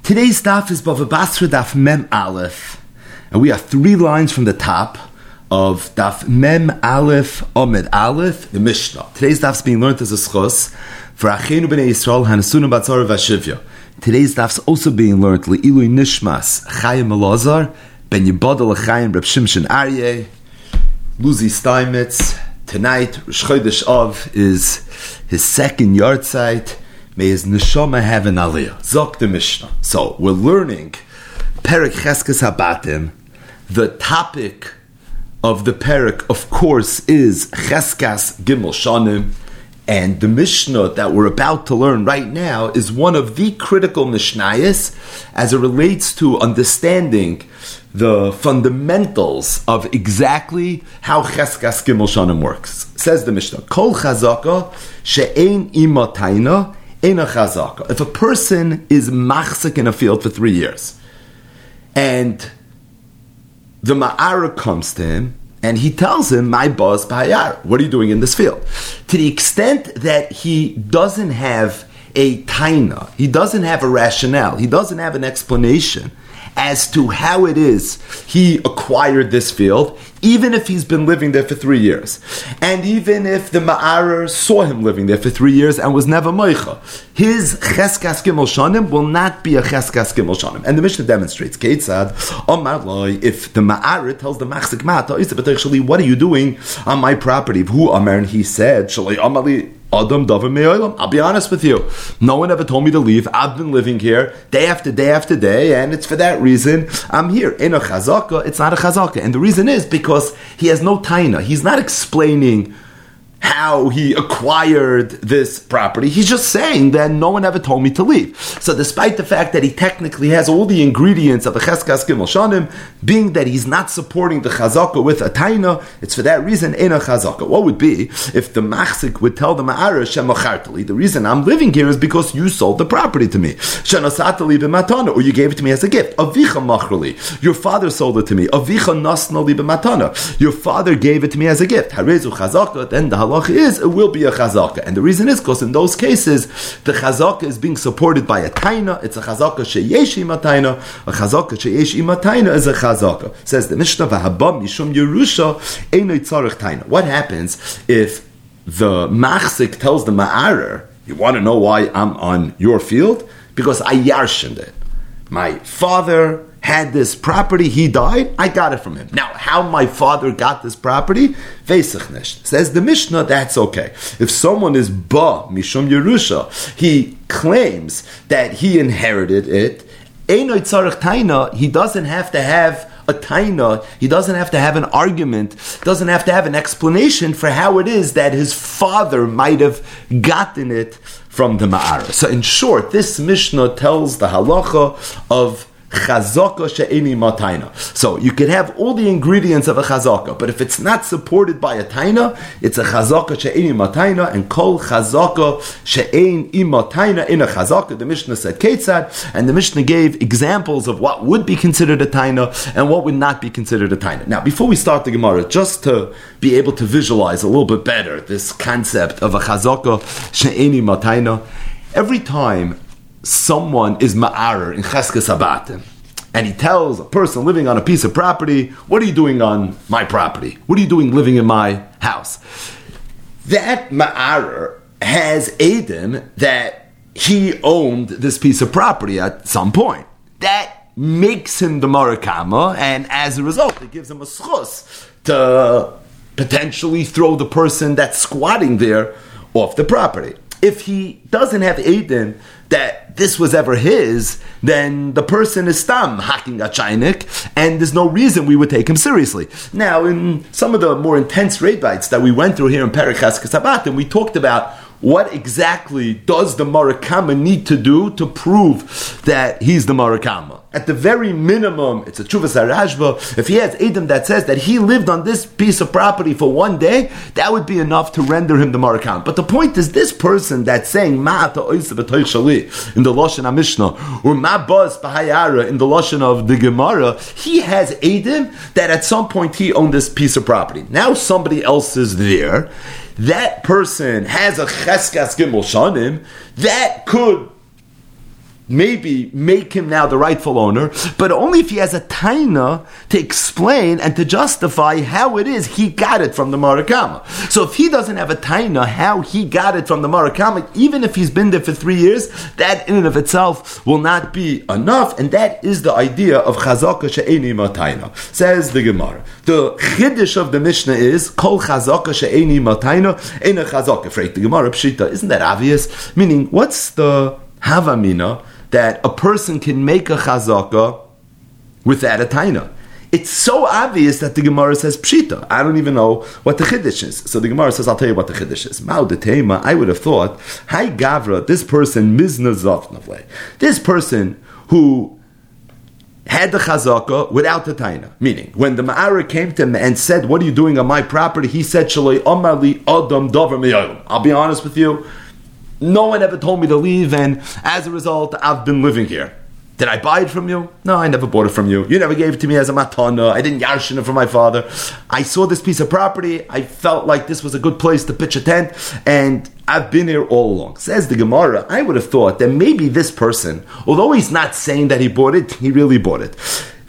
Today's daf is Bava Basra daf Mem Aleph, and we are 3 lines from the top of daf Mem Aleph Omed Aleph, the Mishnah. Today's daf is being learned as a schos for Achenu B'nei Yisrael Hanasunim Batzar Vashivya. Today's daf is also being learned Le'ilui Nishmas Chaim Elazar Ben Yibadal Chaim Reb Shimshon Aryeh Luzi Steinmetz. Tonight, Rosh Chodesh Av is his second yahrzeit. May his neshama have an aliyah. Zok the Mishnah. So, we're learning Perek Cheskes Habatim. The topic of the Perek, of course, is Cheskas Gimel Shanim. And the Mishnah that we're about to learn right now is one of the critical Mishnayos as it relates to understanding the fundamentals of exactly how Cheskas Gimel Shanim works. Says the Mishnah, Kol Chazaka she'ein ima taina eina chazaka. If a person is machzik in a field for 3 years, and the ma'ara comes to him, and he tells him, my boss, B'hayar, what are you doing in this field? To the extent that he doesn't have a taina, he doesn't have a rationale, he doesn't have an explanation as to how it is he acquired this field, even if he's been living there for 3 years. And even if the Ma'arer saw him living there for 3 years and was never Moicha, his Cheskas Gimel Shanim will not be a Cheskas Gimel Shanim. And the Mishnah demonstrates, Keitzad, Omar Loi, if the Ma'arer tells the Machzik Mata, what are you doing on my property? Who Amar, and he said, Shalai Amali, Adam Davar Me'olam. I'll be honest with you. No one ever told me to leave. I've been living here day after day after day, and it's for that reason I'm here. In a chazaka, it's not a chazaka. And the reason is because he has no taina. He's not explaining how he acquired this property. He's just saying that no one ever told me to leave. So despite the fact that he technically has all the ingredients of a Cheskas Gimel Shanim, being that he's not supporting the Chazaka with a Taina, it's for that reason in a Chazaka. What would be if the Machzik would tell the Ma'ara, Shemachartali, the reason I'm living here is because you sold the property to me. Shenasatali b'matana, or you gave it to me as a gift. Avicha machrali, your father sold it to me. Avicha nasnali b'matana, your father gave it to me as a gift. Harezu Chazaka, then the halach is, it will be a chazaka. And the reason is because in those cases, the chazaka is being supported by a taina. It's a chazaka sheyesh ima taina. A chazaka sheyesh ima taina is a chazaka. Says the Mishnah, v'habam mishum Yerusha einoi tzarech taina. What happens if the machzik tells the ma'arer, you want to know why I'm on your field? Because I yarshened it. My father had this property, he died, I got it from him. Now, how my father got this property? Veisach nicht. Says the Mishnah, that's okay. If someone is ba, mishum Yerusha, he claims that he inherited it, einoi tzarech taina, he doesn't have to have a taina, he doesn't have to have an argument, doesn't have to have an explanation for how it is that his father might have gotten it from the ma'ara. So in short, this Mishnah tells the halacha of chazaka she'eni mataina. So you can have all the ingredients of a chazaka, but if it's not supported by a taina, it's a chazaka she'eni mataina, and kol chazaka she'en imataina in a chazaka. The Mishnah said ketzad, and the Mishnah gave examples of what would be considered a taina and what would not be considered a taina. Now, before we start the Gemara, just to be able to visualize a little bit better this concept of a chazaka she'eni mataina, every time someone is ma'arer in Cheskes Habatim, and he tells a person living on a piece of property, what are you doing on my property? What are you doing living in my house? That ma'arer has edim that he owned this piece of property at some point. That makes him the Marakama, and as a result, it gives him a schus to potentially throw the person that's squatting there off the property. If he doesn't have edim that this was ever his, then the person is stam hacking a chaynik, and there's no reason we would take him seriously. Now, in some of the more intense rebites that we went through here in Perek Cheskes Habatim, we talked about what exactly does the Marakama need to do to prove that he's the Marakama. At the very minimum, it's a Tshuvas HaRashba. If he has Edom that says that he lived on this piece of property for 1 day, that would be enough to render him the Marakam. But the point is, this person that's saying Ma'ata Oisa B'toich Shali in the Lashon HaMishnah, or Ma'baz B'hayara in the Lashon of the Gemara, he has Edom that at some point he owned this piece of property. Now somebody else is there. That person has a Cheskas Gimel Shanim that could maybe make him now the rightful owner, but only if he has a taina to explain and to justify how it is he got it from the Marakama. So if he doesn't have a taina how he got it from the Marakama, even if he's been there for 3 years, that in and of itself will not be enough, and that is the idea of chazaka she'eni mataina. Says the Gemara. The chiddush of the Mishnah is kol chazaka she'eni mataina ena chazaka. Freit the Gemara pshita. Isn't that obvious? Meaning, what's the havamina that a person can make a chazaka without a taina? It's so obvious that the Gemara says pshita. I don't even know what the chiddush is. So the Gemara says, I'll tell you what the chiddush is. Ma'u detema, I would have thought, Hai Gavra, this person, mizna zavnavle. This person who had the chazaka without the taina. Meaning, when the Ma'ara came to him and said, what are you doing on my property? He said, Shaloi Omar li Adam Dover Miyayim. I'll be honest with you, no one ever told me to leave, and as a result, I've been living here. Did I buy it from you? No, I never bought it from you. You never gave it to me as a matana. I didn't yarshin it from my father. I saw this piece of property. I felt like this was a good place to pitch a tent, and I've been here all along. Says the Gemara, I would have thought that maybe this person, although he's not saying that he bought it, he really bought it.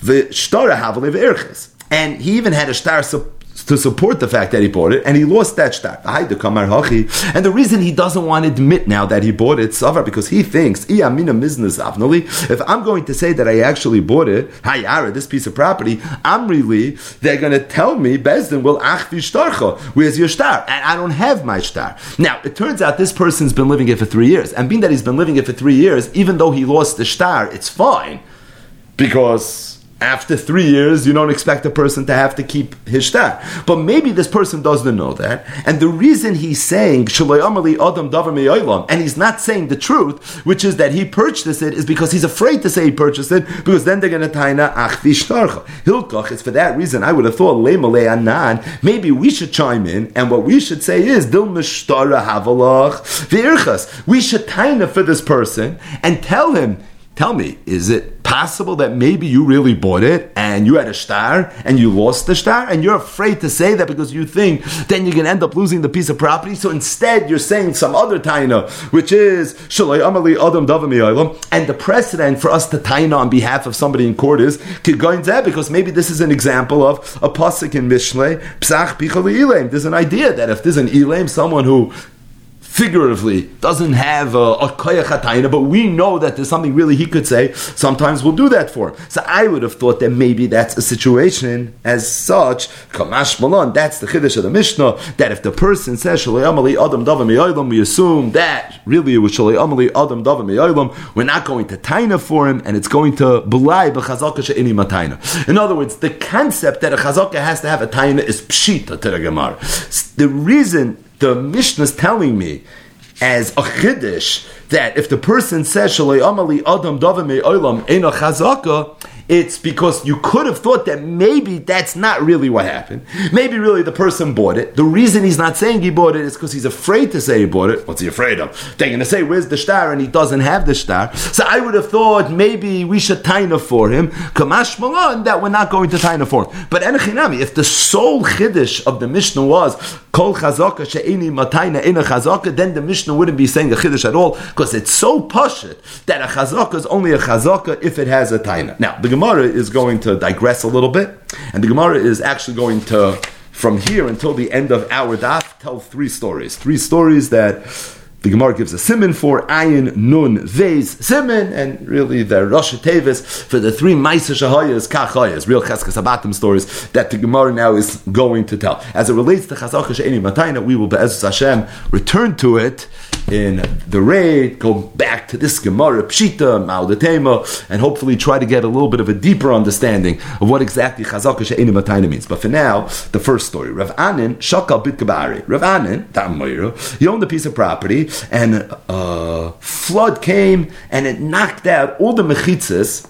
And he even had a shtar to support the fact that he bought it, and he lost that shtar. And the reason he doesn't want to admit now that he bought it, Savar, because he thinks, if I'm going to say that I actually bought it, this piece of property, they're going to tell me, Bezdin will achvi shtarcha, where's your shtar? And I don't have my shtar. Now, it turns out this person's been living here for 3 years, and being that he's been living here for 3 years, even though he lost the shtar, it's fine, because after 3 years, you don't expect a person to have to keep his shtar. But maybe this person doesn't know that. And the reason he's saying, and he's not saying the truth, which is that he purchased it, is because he's afraid to say he purchased it, because then they're going to taina achvi shtarcha. Hilkach, it's for that reason I would have thought, maybe we should chime in, and what we should say is, we should taina for this person, and tell me, is it possible that maybe you really bought it and you had a shtar and you lost the shtar and you're afraid to say that because you think then you're going to end up losing the piece of property? So instead you're saying some other taina, which is Shalai Amali Adam Davam Ya'ilam, and the precedent for us to taina on behalf of somebody in court is Kigoin Zeh, because maybe this is an example of a pasuk in Mishlei, Psach Pichal Ilaim. There's an idea that if there's an Ilaim, someone who figuratively doesn't have a koyach hatayna, but we know that there's something really he could say, sometimes we'll do that for him. So I would have thought that maybe that's a situation as such, kamash malon, that's the chiddush of the Mishnah, that if the person says shalei amali adam davam me'olam, we assume that really it was shalei amali adam davam me'olam, we're not going to taina for him, and it's going to belai b'chazaka she'ini matayna. In other words, the concept that a chazaka has to have a taina is pshita to the Gemara. The reason the Mishnah is telling me as a chiddush that if the person says Shalei Amali Adam Davam Me'olam Eina Chazaka, it's because you could have thought that maybe that's not really what happened. Maybe really the person bought it. The reason he's not saying he bought it is because he's afraid to say he bought it. What's he afraid of? They're going to say, where's the shtar? And he doesn't have the shtar. So I would have thought maybe we should taina for him. Kamash malon, that we're not going to taina for him. But enechinami, if the sole chiddush of the Mishnah was kol chazaka she'eni matayna ena chazaka, then the Mishnah wouldn't be saying a chiddush at all, because it's so pashut that a chazaka is only a chazaka if it has a taina. Now, the Gemara is going to digress a little bit, and the Gemara is actually going to, from here until the end of our daf, tell three stories that the Gemara gives a siman for, ayin, nun, vez, siman, and really the Rosh Tevis for the three Maisa Shahayas, Kachayas, real Cheskas Abatim stories that the Gemara now is going to tell. As it relates to Chazaka She'eni Matayna, we will, Be'ezus Hashem, return to it in the raid, go back to this Gemara, Pshita, Ma'udetema, and hopefully try to get a little bit of a deeper understanding of what exactly Chazaka She'eni Matayna means. But for now, the first story. Rav Anan, Shakal Bit Kabari. Rav Anan, he owned a piece of property, and a flood came and it knocked out all the mechitzas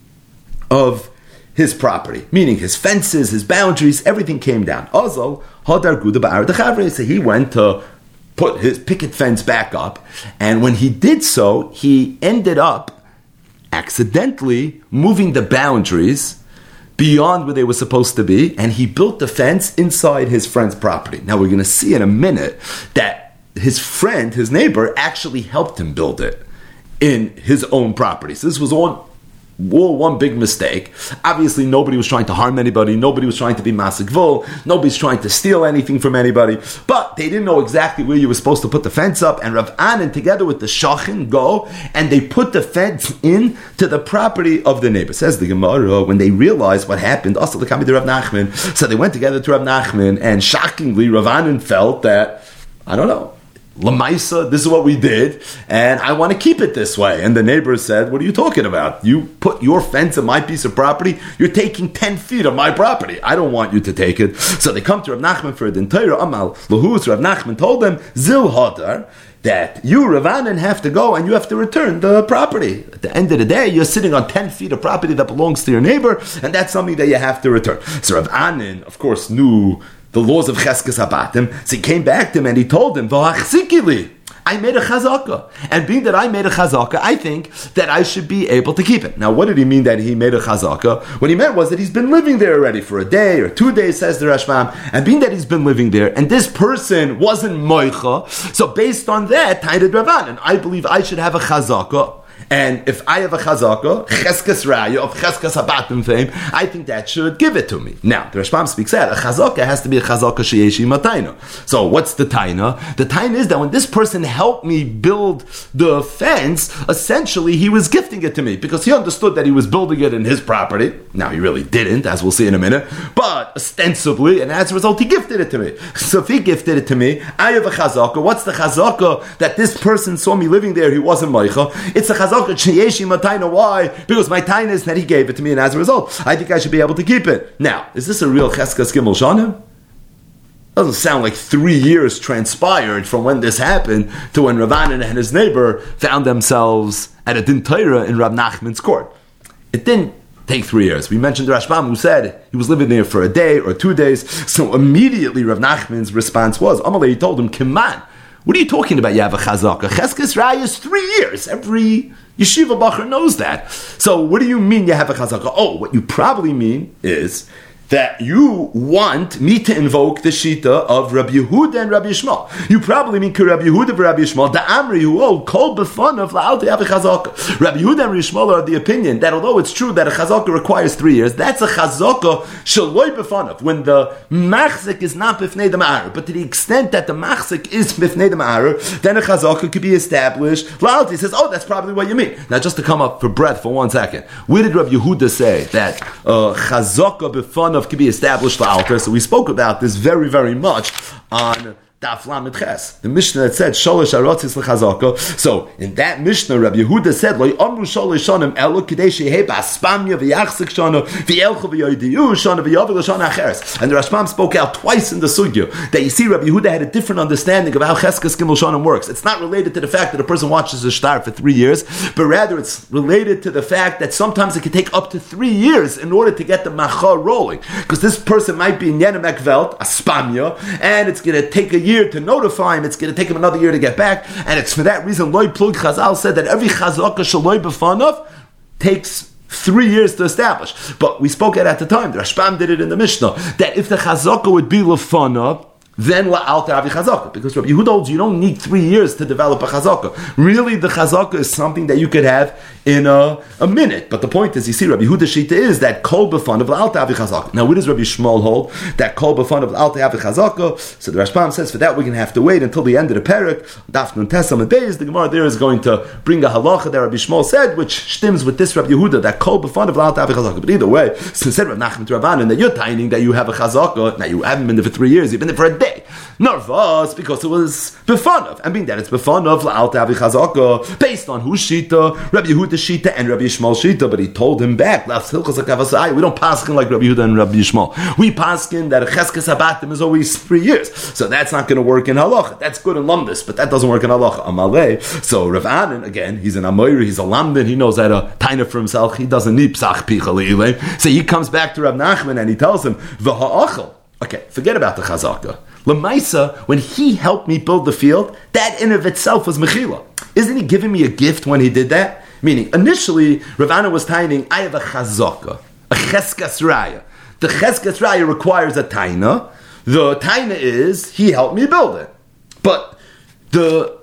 of his property, meaning his fences, his boundaries, everything came down. Azal hadar guda ba'ar dechavre. So he went to put his picket fence back up, and when he did so, he ended up accidentally moving the boundaries beyond where they were supposed to be, and he built the fence inside his friend's property. Now we're going to see in a minute that his friend, his neighbor, actually helped him build it. in his own property. So this was all one big mistake. Obviously, nobody was trying to harm anybody. Nobody was trying to be masikvul. Nobody's trying to steal anything from anybody. But they didn't know exactly where you were supposed to put the fence up. And Rav Anan, together with the shachin, go and they put the fence in to the property of the neighbor. Says the Gemara, when they realized what happened, also the Kami to Rav Nachman. So they went together to Rav Nachman, and shockingly, Rav Anan felt that, I don't know, Lamaisa, this is what we did, and I want to keep it this way. And the neighbor said, what are you talking about? You put your fence in my piece of property, you're taking 10 feet of my property. I don't want you to take it. So they come to Rav Nachman for a dintayra amal. Lahus, Rav Nachman told them, Zil Hadar, that you, Rav Anan, have to go and you have to return the property. At the end of the day, you're sitting on 10 feet of property that belongs to your neighbor, and that's something that you have to return. So Rav Anan, of course, knew the laws of Cheskes Habatim, so he came back to him and he told him, V'achzikili, I made a chazaka. And being that I made a chazaka, I think that I should be able to keep it. Now, what did he mean that he made a chazaka? What he meant was that he's been living there already for a day or 2 days, says the Rashbam. And being that he's been living there, and this person wasn't moicha, so based on that, Tainid Ravan, and I believe I should have a chazaka. And if I have a chazaka, cheskes raya of cheskes habatim fame, I think that should give it to me. Now, the Rashbam speaks out, a chazaka has to be a chazaka sheyeshi matayna. So what's the taina? The taina is that when this person helped me build the fence, essentially he was gifting it to me because he understood that he was building it in his property. Now, he really didn't, as we'll see in a minute, but ostensibly, and as a result, he gifted it to me. So if he gifted it to me, I have a chazaka. What's the chazaka that this person saw me living there, he wasn't meicha? It's a chazaka. Why? Because my taina is that he gave it to me, and as a result, I think I should be able to keep it. Now, is this a real cheskas gimel shanim? Doesn't sound like 3 years transpired from when this happened to when Rav Anan and his neighbor found themselves at a din Torah in Rav Nachman's court. It didn't take 3 years. We mentioned the Rashbam who said he was living there for a day or 2 days. So immediately Rav Nachman's response was, Amalei, he told him, Kiman, what are you talking about? You have a chazaka. Cheskes raya is 3 years. Every yeshiva bacher knows that. So what do you mean you have a chazaka? Oh, what you probably mean is that you want me to invoke the shita of Rabbi Yehuda and Rabbi Yishmael. You probably mean Rabbi Yehuda and Rabbi Yishmael, the Amri who hold kol befun of la'al have a chazaka. Rabbi Yehuda and Rabbi Yishmael are of the opinion that although it's true that a chazaka requires 3 years, that's a chazaka shaloi befun when the machzik is not bifnei the ma'arer. But to the extent that the machzik is bifnei the ma'arer, then a chazaka could be established. La'al, he says, oh, that's probably what you mean. Now, just to come up for breath for 1 second, where did Rabbi Yehuda say that chazaka befun could be established for altar? So we spoke about this very, very much on Daf Lamed Ches, the Mishnah that said Sholosh Arotzis L'Chazaka. So in that Mishnah, Rabbi Yehuda said, "Lo Amru Sholosh Shanim Elo Kidei Shehei Ba'Aspamya V'Yachzik Shana V'Yelchu V'Yoidiyu Shana V'Yavel Shana Acheres." And the Rashbam spoke out twice in the sugya that you see Rabbi Yehuda had a different understanding of how Cheskes Gimel Shanim works. It's not related to the fact that a person watches a shtar for 3 years, but rather it's related to the fact that sometimes it can take up to 3 years in order to get the machar rolling, because this person might be in Yenemek Velt, Aspamya, and it's going to take a year to notify him, it's going to take him another year to get back, and it's for that reason Loi Plug Chazal said that every chazaka shaloi b'fanav takes 3 years to establish. But we spoke at the time, the Rashbam did it in the Mishnah, that if the chazaka would be l'fanav, then la'al ta'avi chazaka, because Rabbi Yehuda holds you don't need 3 years to develop a chazaka. Really, the chazaka is something that you could have in a minute. But the point is, you see, Rabbi Yehuda's shita is that kol b'fanav la'al ta'avi chazaka. Now, where does Rabbi Yishmael hold that kol b'fanav la'al ta'avi chazaka? So the Rashbam says for that we're going to have to wait until the end of the parak. Daf Nun Tes Amud Beis, the Gemara there is going to bring a halacha that Rabbi Yishmael said, which stems with this Rabbi Yehuda, that kol b'fanav la'al ta'avi chazaka. But either way, since said Rav Nachman to Rav Anan that you're taining that you have a chazaka, now you haven't been there for 3 years, you've been there for a day. Nervous because it was befanav, and being that it's befanav la'al ta'avi chazaka, based on whose shita, Rabbi Yehuda's shita and Rabbi Yishmael's shita. But he told him back, we don't paskin like Rabbi Yehuda and Rabbi Yishmael. We paskin that a cheskes habatim is always 3 years, so that's not going to work in halacha. That's good in lumdis, but that doesn't work in halacha. Amalei. So Rav Anan, again, he's an amoyer, he's a lamdin, he knows how to taina for himself. He doesn't need psach picha le'ilei. So he comes back to Rav Nachman and he tells him v'ha'achal. Okay, forget about the chazaka. Lamaisa, when he helped me build the field, that in of itself was mechila. Isn't he giving me a gift when he did that? Meaning, initially, Rav Anan was taining, I have a chazaka, a cheskas raya. The cheskas raya requires a taina. The taina is, he helped me build it. But the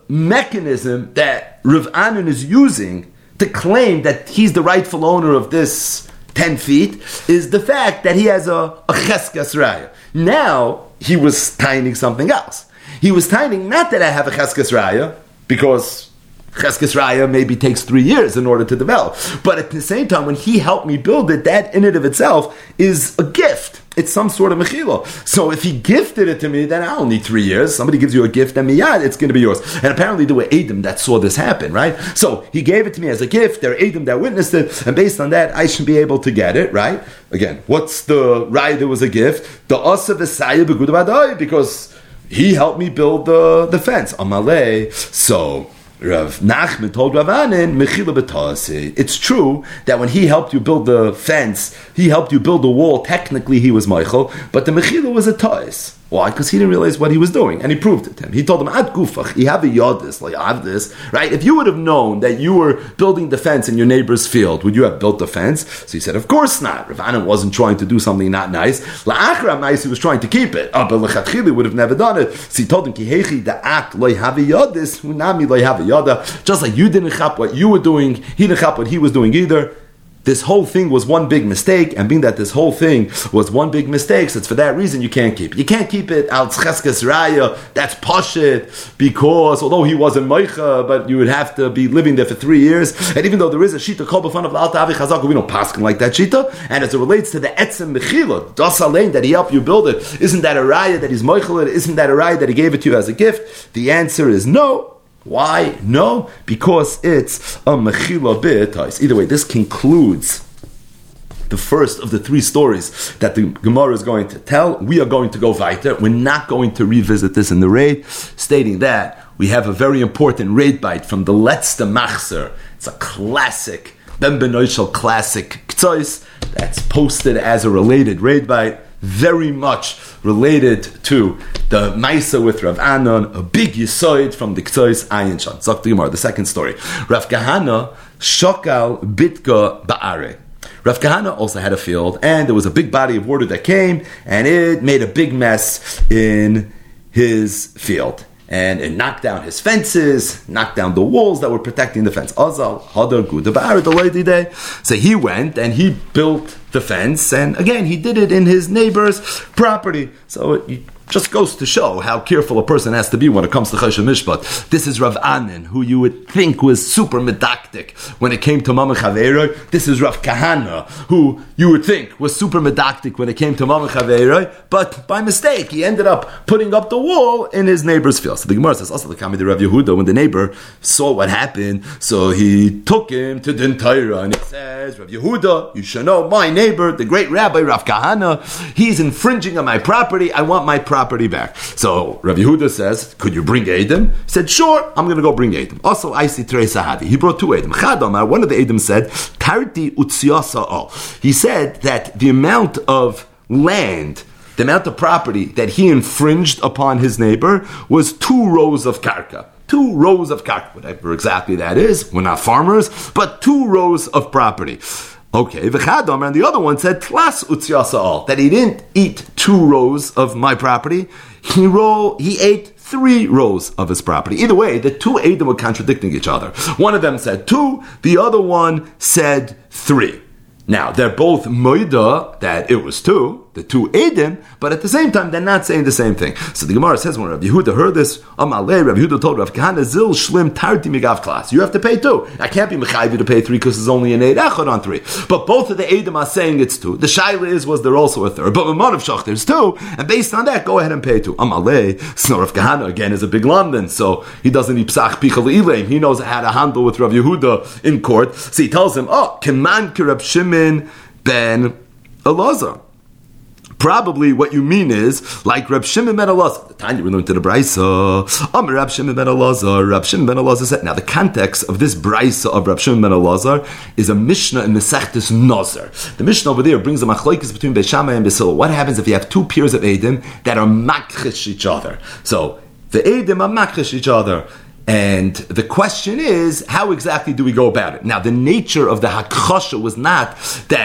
mechanism that Rav Anan is using to claim that he's the rightful owner of this 10 feet is the fact that he has a cheskes raya. Now, he was tying something else. He was tying not that I have a cheskes raya, because cheskes raya maybe takes 3 years in order to develop. But at the same time, when he helped me build it, that in and of itself is a gift. It's some sort of mechila. So if he gifted it to me, then I don't need 3 years. Somebody gives you a gift, and miyad, it's going to be yours. And apparently there were Edom that saw this happen, right? So he gave it to me as a gift. There are Edom that witnessed it, and based on that, I should be able to get it, right? Again, what's the right? There was a gift. The asa v'saya b'gud v'adai, because he helped me build the fence. Amalei. So Rav Nachman told Rav Anan, Mechila b'tasi. It's true that when he helped you build the fence, he helped you build the wall, technically he was Michael, but the Mechila was a ta'is. Why? Because he didn't realize what he was doing, and he proved it to him. He told him, Ad gufach, you have a yodis, like I have this, right? If you would have known that you were building the fence in your neighbor's field, would you have built the fence? So he said, of course not. Rav Anan wasn't trying to do something not nice. La'achram nice, he was trying to keep it. But l'chatchili would have never done it. So he told him, Kihechi da'at loy have a yodis, hunami loy have a yoda. Just like you didn't chap what you were doing, he didn't chap what he was doing either. This whole thing was one big mistake, and being that this whole thing was one big mistake, so it's for that reason you can't keep it. You can't keep it al tzcheskes raya, that's pashit, because although he wasn't meicha, but you would have to be living there for 3 years, and even though there is a shita called b'fan of l'alta avi chazak, we don't paskin like that shita, and as it relates to the etzem mechila, das alein, that he helped you build it, isn't that a raya that he's meichel it, isn't that a raya that he gave it to you as a gift? The answer is no. Why? No, because it's a mechila b'etais. Either way, this concludes the first of the 3 stories that the Gemara is going to tell. We are going to go weiter. We're not going to revisit this in the raid, stating that we have a very important raid bite from the Letzte Machzer. It's a classic, Ben Benoishal classic k'tzois that's posted as a related raid bite, very much related to the Maisa with Rav Anan, a big yisoid from the K'tzois Ayin Shan. Zok the Gemara, the second story. Rav Kahana shokal bitka ba'are. Rav Kahana also had a field, and there was a big body of water that came, and it made a big mess in his field. And it knocked down his fences, knocked down the walls that were protecting the fence. Azal, hadar guda ba'are the day. So he went and he built the fence, and again, he did it in his neighbor's property. So it just goes to show how careful a person has to be when it comes to Choshen Mishpat. This is Rav Anan, who you would think was super medactic when it came to Mama Chaveiroi. This is Rav Kahana, who you would think was super medactic when it came to Mama Chaveiroi, but by mistake, he ended up putting up the wall in his neighbor's field. So the Gemara says, also the Kami de Rav Yehuda, when the neighbor saw what happened, so he took him to Din Torah, and he says, Rav Yehuda, you should know, my neighbor, the great Rabbi Rav Kahana, he's infringing on my property, I want my property back. So Rav Yehuda says, could you bring Edom? He said, sure, I'm going to go bring Edom. Also, I see Terei Sahadi. He brought 2 Edom. Chadamar, one of the Edom said, Tarti Utziasa. He said that the amount of land, the amount of property that he infringed upon his neighbor was 2 rows of karka. 2 rows of karka, whatever exactly that is. We're not farmers, but 2 rows of property. Okay, v'chadam, and the other one said tlas utziasa'al, that he didn't eat 2 rows of my property, he ate 3 rows of his property. Either way, the 2 Edom were contradicting each other. One of them said 2, the other one said 3. Now, they're both moida that it was 2, the 2 Edom, but at the same time, they're not saying the same thing. So the Gemara says, when Rav Yehuda heard this, Amalei, Rav Yehuda told Rav Kahana, Zil Shlim Tarti Migav Klas. You have to pay 2. I can't be Mechayiv to pay 3 because there's only an Eid Echad on 3. But both of the Edom are saying it's 2. The Shaila is, was there also a 3rd? But Mamad Shach, there's 2. And based on that, go ahead and pay 2. Amalei, so Rav Kahana, again, is a big London, so he doesn't need Psach Pichal Ilaim. He knows how to handle with Rav Yehuda in court. So he tells him, Keman Kirab Shimon ben Elazar. Probably what you mean is like Reb Shimon ben Elazar. The time you were learning to the Braisa, Reb Shimon ben Elazar. Reb Shimon ben Elazar said. Now the context of this Braisa of Reb Shimon ben Elazar is a Mishnah in Mesechtes Nazar. The Mishnah over there brings a machlokes between Beis Shammai and Beis Hillel. What happens if you have 2 pairs of Edom that are makrish each other? So the Edom are makrish each other. And the question is, how exactly do we go about it? Now, the nature of the hakchasha was not that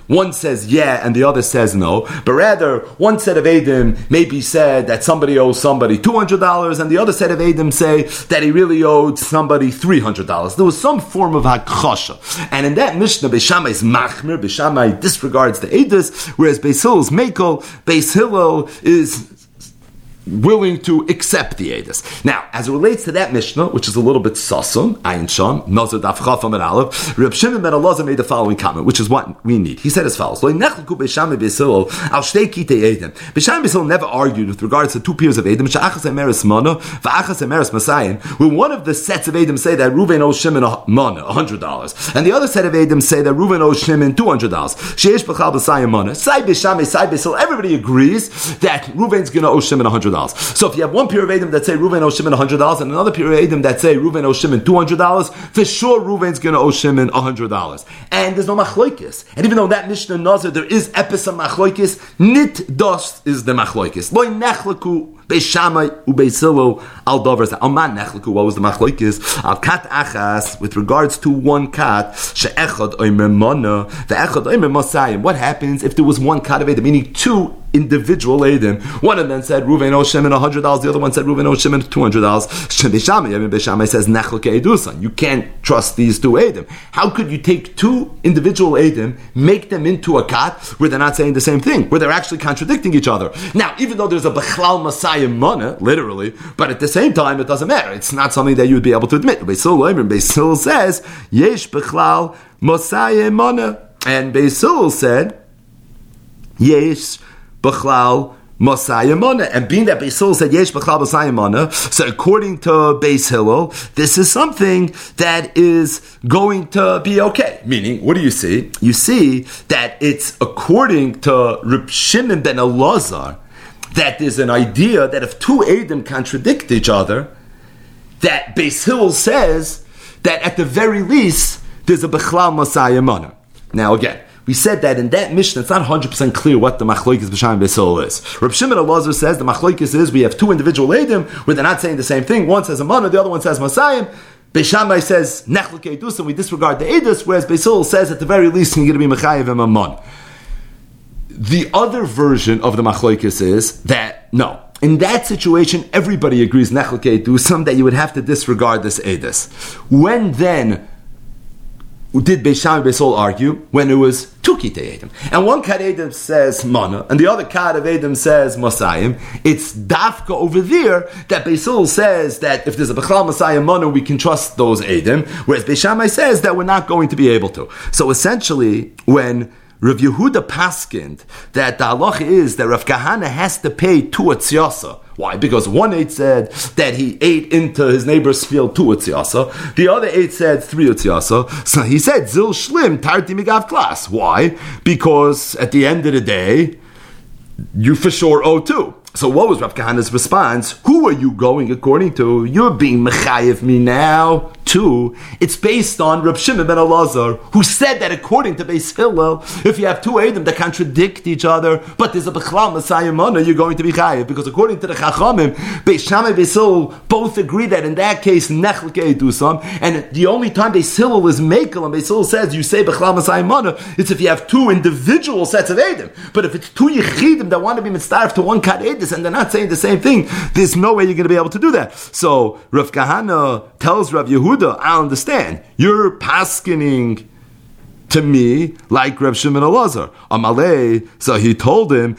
one says yeah and the other says no, but rather one set of Eidim maybe said that somebody owes somebody $200 and the other set of Eidim say that he really owed somebody $300. There was some form of hakchasha. And in that Mishnah, Beis Shammai is machmir, Beis Shammai disregards the Eidos, whereas Beis Hillel is mekel, Beis Hillel is willing to accept the Eidos. Now, as it relates to that Mishnah, which is a little bit sasum, Ayin Sham, Nazar Daf Chafam and Aleph, Reb Shimon ben Elazar made the following comment, which is what we need. He said as follows: Lo nechleku Beis Shammai Beis Hillel al shtei kitei Eidim. Beis Shammai Beis Hillel never argued with regards to two pairs of Eidim, she'achas emeres mana, v'achas emeres masayim. When one of the sets of Eidim say that Reuven owes Shimon a mana, $100, and the other set of Eidim say that Reuven owes Shimon $200. Sheish b'chal b'sayim mana. Sai Beis Shammai, Sai Beis Hillel. Everybody agrees that Reuven's going to owe Shimon $100. So if you have one pair of Eidim that say Reuven owes Shimon $100 and another pair of Eidim that say Reuven owes Shimon $200, for sure Reuven's going to owe Shimon $100. And there's no machloikis. And even though that Mishnah Nazar, there is epis of machloikis, nit dos is the machloikis. Loi nechleku Beis Shammai uBeis Hillel al dovers. Alman nechleku, what was the machloikis? Al kat achas, with regards to one kat, she'echad oimer mana, ve'echad oimer masayim. What happens if there was one kat of Eidim, meaning two individual Eidim? One of them said Reuven owes Shimon $100, the other one said Reuven owes Shimon $200. Beis Shammai says nechlekei edusan. You can't trust these two Eidim. How could you take two individual Eidim, make them into a kat where they're not saying the same thing, where they're actually contradicting each other? Now, even though there's a bechlal masayim mana, literally, but at the same time, it doesn't matter. It's not something that you would be able to admit. Beis Hillel says yesh bechlal masayim mana, and Beis Hillel said yesh B'chlal Masayim Mana. And being that Beis Hillel said Yesh B'chlal Masayim Mana, so according to Beis Hillel, this is something that is going to be okay. Meaning, what do you see? You see that it's according to Reb Shimon ben Elazar that there's an idea that if two Eidim contradict each other, that Beis Hillel says that at the very least there's a B'chlal Masayim Mana. Now again, we said that in that Mishnah, it's not 100% clear what the Machlokes Beis Shammai Beis Hillel is. Reb Shimon Elazar says the Machlokes is we have two individual Eidim where they're not saying the same thing. One says a mana, the other one says Masayim. Beis Shammai says nechlekei edus, and we disregard the Eidos, whereas Beis Hillel says at the very least you're going to be mechayev him a man. The other version of the Machlokes is that no. In that situation, everybody agrees nechlekei edus, that you would have to disregard this Eidos. When then did Beis Shammai Beis Hillel argue? When it was two kitei Eidim. And one kat Eidim says mana, and the other kat of Eidim says masayim. It's dafka over there that Beis Hillel says that if there's a b'chlal masayim mana, we can trust those Eidim, whereas Beis Shammai says that we're not going to be able to. So essentially, when Rav Yehuda paskined that the halacha is that Rav Kahana has to pay two atziasa. Why? Because one Eid said that he ate into his neighbor's field 2 utziasa. The other Eid said 3 utziasa. So he said, Zil Shlim, Tarti Migav Klas. Why? Because at the end of the day, you for sure owe 2. So what was Rav Kahana's response? Who are you going according to? You're being mechayev me now too. It's based on Reb Shimon ben Elazar, who said that according to Beis Hillel, if you have two Eidim that contradict each other, but there's a Bechlal Masayim Mana, you're going to be chayev. Because according to the Chachamim, Beis Shammai Beis Hillel both agree that in that case, Nechlekei Dusam, and the only time Beis Hillel is Mekel, and Beis Hillel says you say Bechlal Masayim Mana, it's if you have two individual sets of Eidim. But if it's two Yechidim that want to be mitzdarf to one Kad Eidus, and they're not saying the same thing, there's no way you're going to be able to do that. So Rav Kahana tells Rav Yehuda, I understand. You're paskening to me like Reb Shimon Elazar. Amalei, so he told him,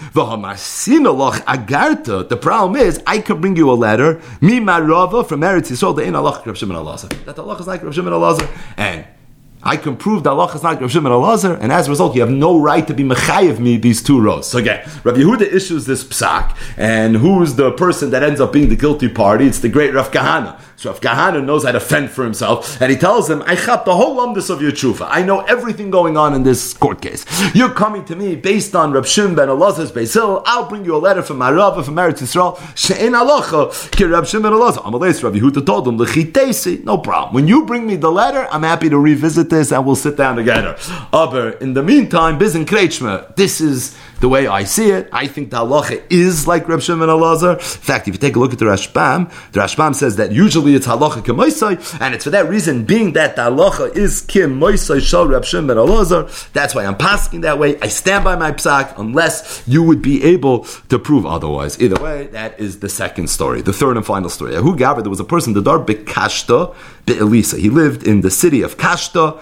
the problem is, I can bring you a letter, mi marava from Eretz Yisrael, the in Allah Reb Shimon Elazar. That Allah is like Reb Shimon Elazar. And I can prove that Allah is like Reb Shimon Elazar, and as a result, you have no right to be mechayev me these two rows. So again, Rav Yehuda issues this psak, and who's the person that ends up being the guilty party? It's the great Rav Kahana. So Rav Kahana knows how to fend for himself, and he tells him, I chap the whole lumdus of your tshuva. I know everything going on in this court case. You're coming to me based on Reb Shimon ben Elazar's Beis Hillel. I'll bring you a letter from Arava, from Eretz Yisrael. She'en halacha ki Reb Shimon ben Elazar. Amalei, Rav Yehuda told him, l'chitesi, no problem. When you bring me the letter, I'm happy to revisit this, and we'll sit down together. Aber, in the meantime, Bizin Kreichma, this is the way I see it. I think the halacha is like Reb Shimon ben Elazar. In fact, if you take a look at the Rashbam says that usually usually it's halacha kim moisai, and it's for that reason, being that the halacha is kim moisai shal Reb Shimon ben Elazar, that's why I'm pasking that way. I stand by my psak, unless you would be able to prove otherwise. Either way, that is the second story. The third and final story. Who gathered? There was a person, the dar bekashta be'elisa. He lived in the city of Kashta.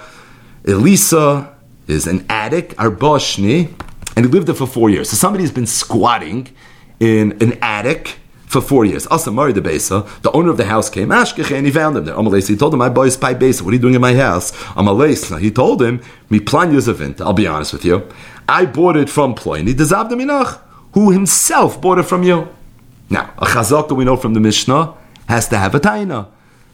Elisa is an attic, Arbashni, and he lived there for 4 years. So somebody's been squatting in an attic for 4 years. Asa Mari de Besa, the owner of the house came, Ashkeche, and he found him there. Amalesa, he told him, my boy is Pai Besa, what are you doing in my house? Amalesa, he told him, Mi plan Yuzavint, I'll be honest with you, I bought it from Ploini, Dezavda Minach, who himself bought it from you. Now, a chazaka we know from the Mishnah has to have a taina.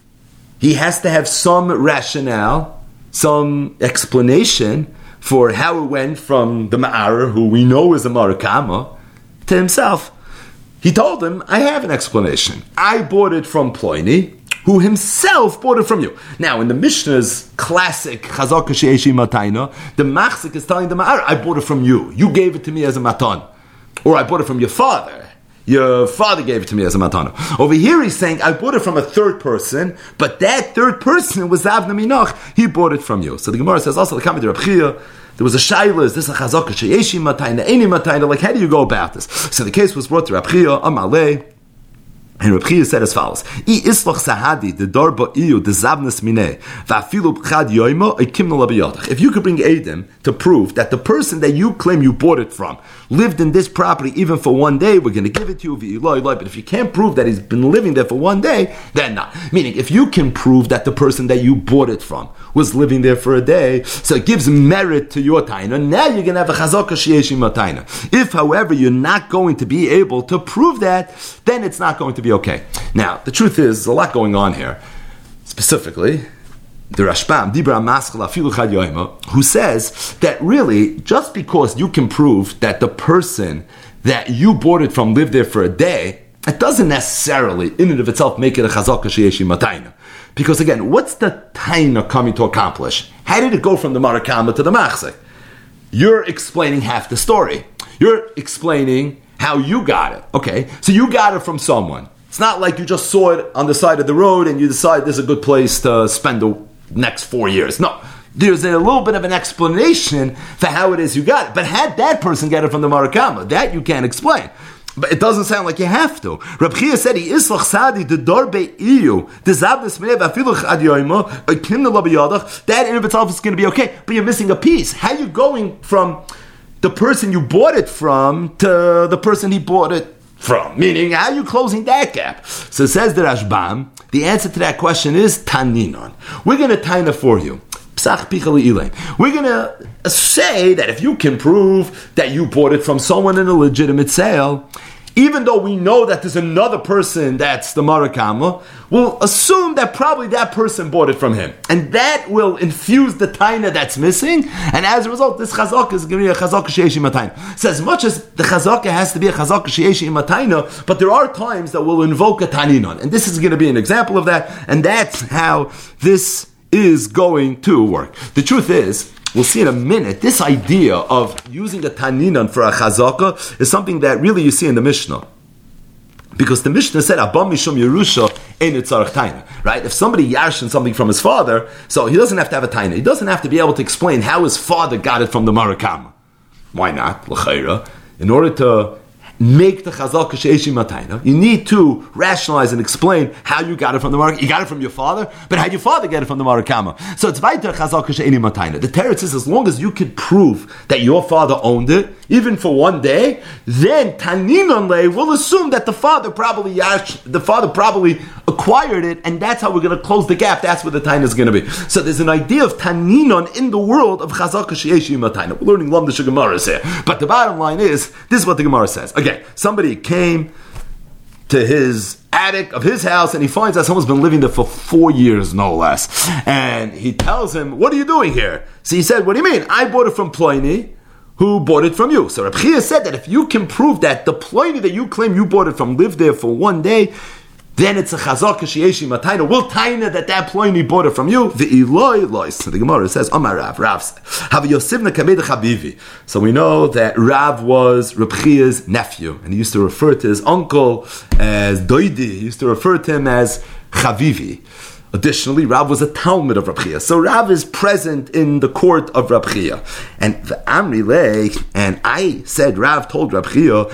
He has to have some rationale, some explanation for how it went from the Ma'arer, who we know is a Marakama, to himself. He told him, I have an explanation. I bought it from Ploini, who himself bought it from you. Now, in the Mishnah's classic Chazaka She'eshi Matayna, the Machzik is telling the Ma'arer, I bought it from you. You gave it to me as a matan. Or I bought it from your father. Your father gave it to me as a matana. Over here he's saying, I bought it from a third person, but that third person was Avna Minach. He bought it from you. So the Gemara says, also, there was a shaila, is this a chazaka, sheyeshi matayna, any matayna, like how do you go about this? So the case was brought to Reb Chia, Amalei, and Reb Chia said as follows: I islach sahadi the darba iyu the zavnas mineh va'afilu b'chad yoymo ikimna labiyotach. If you could bring Adam to prove that the person that you claim you bought it from lived in this property even for 1 day, we're going to give it to you v'iloi. But if you can't prove that he's been living there for 1 day, then not. Meaning, if you can prove that the person that you bought it from was living there for a day, so it gives merit to your taina. Now you're going to have a chazaka sheyeshi matayna. If, however, you're not going to be able to prove that, then it's not going to be okay. Now, the truth is, there's a lot going on here. Specifically, the Rashbam, Dibra Maskala Filu Chad Yoima, who says that really, just because you can prove that the person that you bought it from lived there for a day, it doesn't necessarily, in and of itself, make it a chazaka sheyeshi matayna. Because again, what's the taina coming to accomplish? How did it go from the marakama to the machzik? You're explaining half the story. You're explaining how you got it. Okay, so you got it from someone. It's not like you just saw it on the side of the road and you decide this is a good place to spend the next 4 years. No, there's a little bit of an explanation for how it is you got it. But had that person get it from the marakama, that you can't explain. But it doesn't sound like you have to. Reb Chia said, "He islach sadi the darbe iyu the zavnes menev afilu chad yoymo kimna labiyadach." That in of itself is going to be okay, but you're missing a piece. How are you going from the person you bought it from to the person he bought it from? Meaning, how are you closing that gap? So says the Rashbam, the answer to that question is taninon. We're going to taina for you. We're going to say that if you can prove that you bought it from someone in a legitimate sale, even though we know that there's another person that's the marakama, we'll assume that probably that person bought it from him. And that will infuse the taina that's missing, and as a result, this chazaka is going to be a chazaka sheyeshi matayna. So as much as the chazaka has to be a chazaka sheyeshi matayna, but there are times that will invoke a taninon. And this is going to be an example of that, and that's how this is going to work. The truth is, we'll see in a minute, this idea of using a taninan for a chazaka is something that really you see in the Mishnah. Because the Mishnah said, Abba mishum Yerusha ein tzarech taina. Right? If somebody yarshin something from his father, so he doesn't have to have a taina. He doesn't have to be able to explain how his father got it from the marakama. Why not? L'chayra. In order to make the chazaka sheyeshi matayna, you need to rationalize and explain how you got it from the mark. You got it from your father, but how did your father get it from the marakama? So it's weiter chazaka sheyeshi matayna. The teretz is, as long as you could prove that your father owned it, even for 1 day, then taninon lei will assume that the father probably acquired it, and that's how we're going to close the gap. That's where the taina is going to be. So there's an idea of taninon in the world of chazaka sheyeshi matayna. We're learning Lamdish Gemara here, but the bottom line is this is what the Gemara says. Again, somebody came to his attic of his house and he finds that someone's been living there for 4 years, no less. And he tells him, what are you doing here? So he said, what do you mean? I bought it from Ploini, who bought it from you. So Reb Chia said that if you can prove that the Ploini that you claim you bought it from lived there for 1 day, then it's a chazaka sheyeshi matayna. We'll taina that Ploini bought it from you. Ve'iloi lois. So the Gemara says, Amar Rav have Yosivna kamei chabivi. So we know that Rav was Reb Chia's nephew, and he used to refer to his uncle as Doidi. He used to refer to him as Chavivi. Additionally, Rav was a Talmud of Rab Chia. So Rav is present in the court of Rab Chia. And the Amri Lei, and I said, Rav told Rab Chia,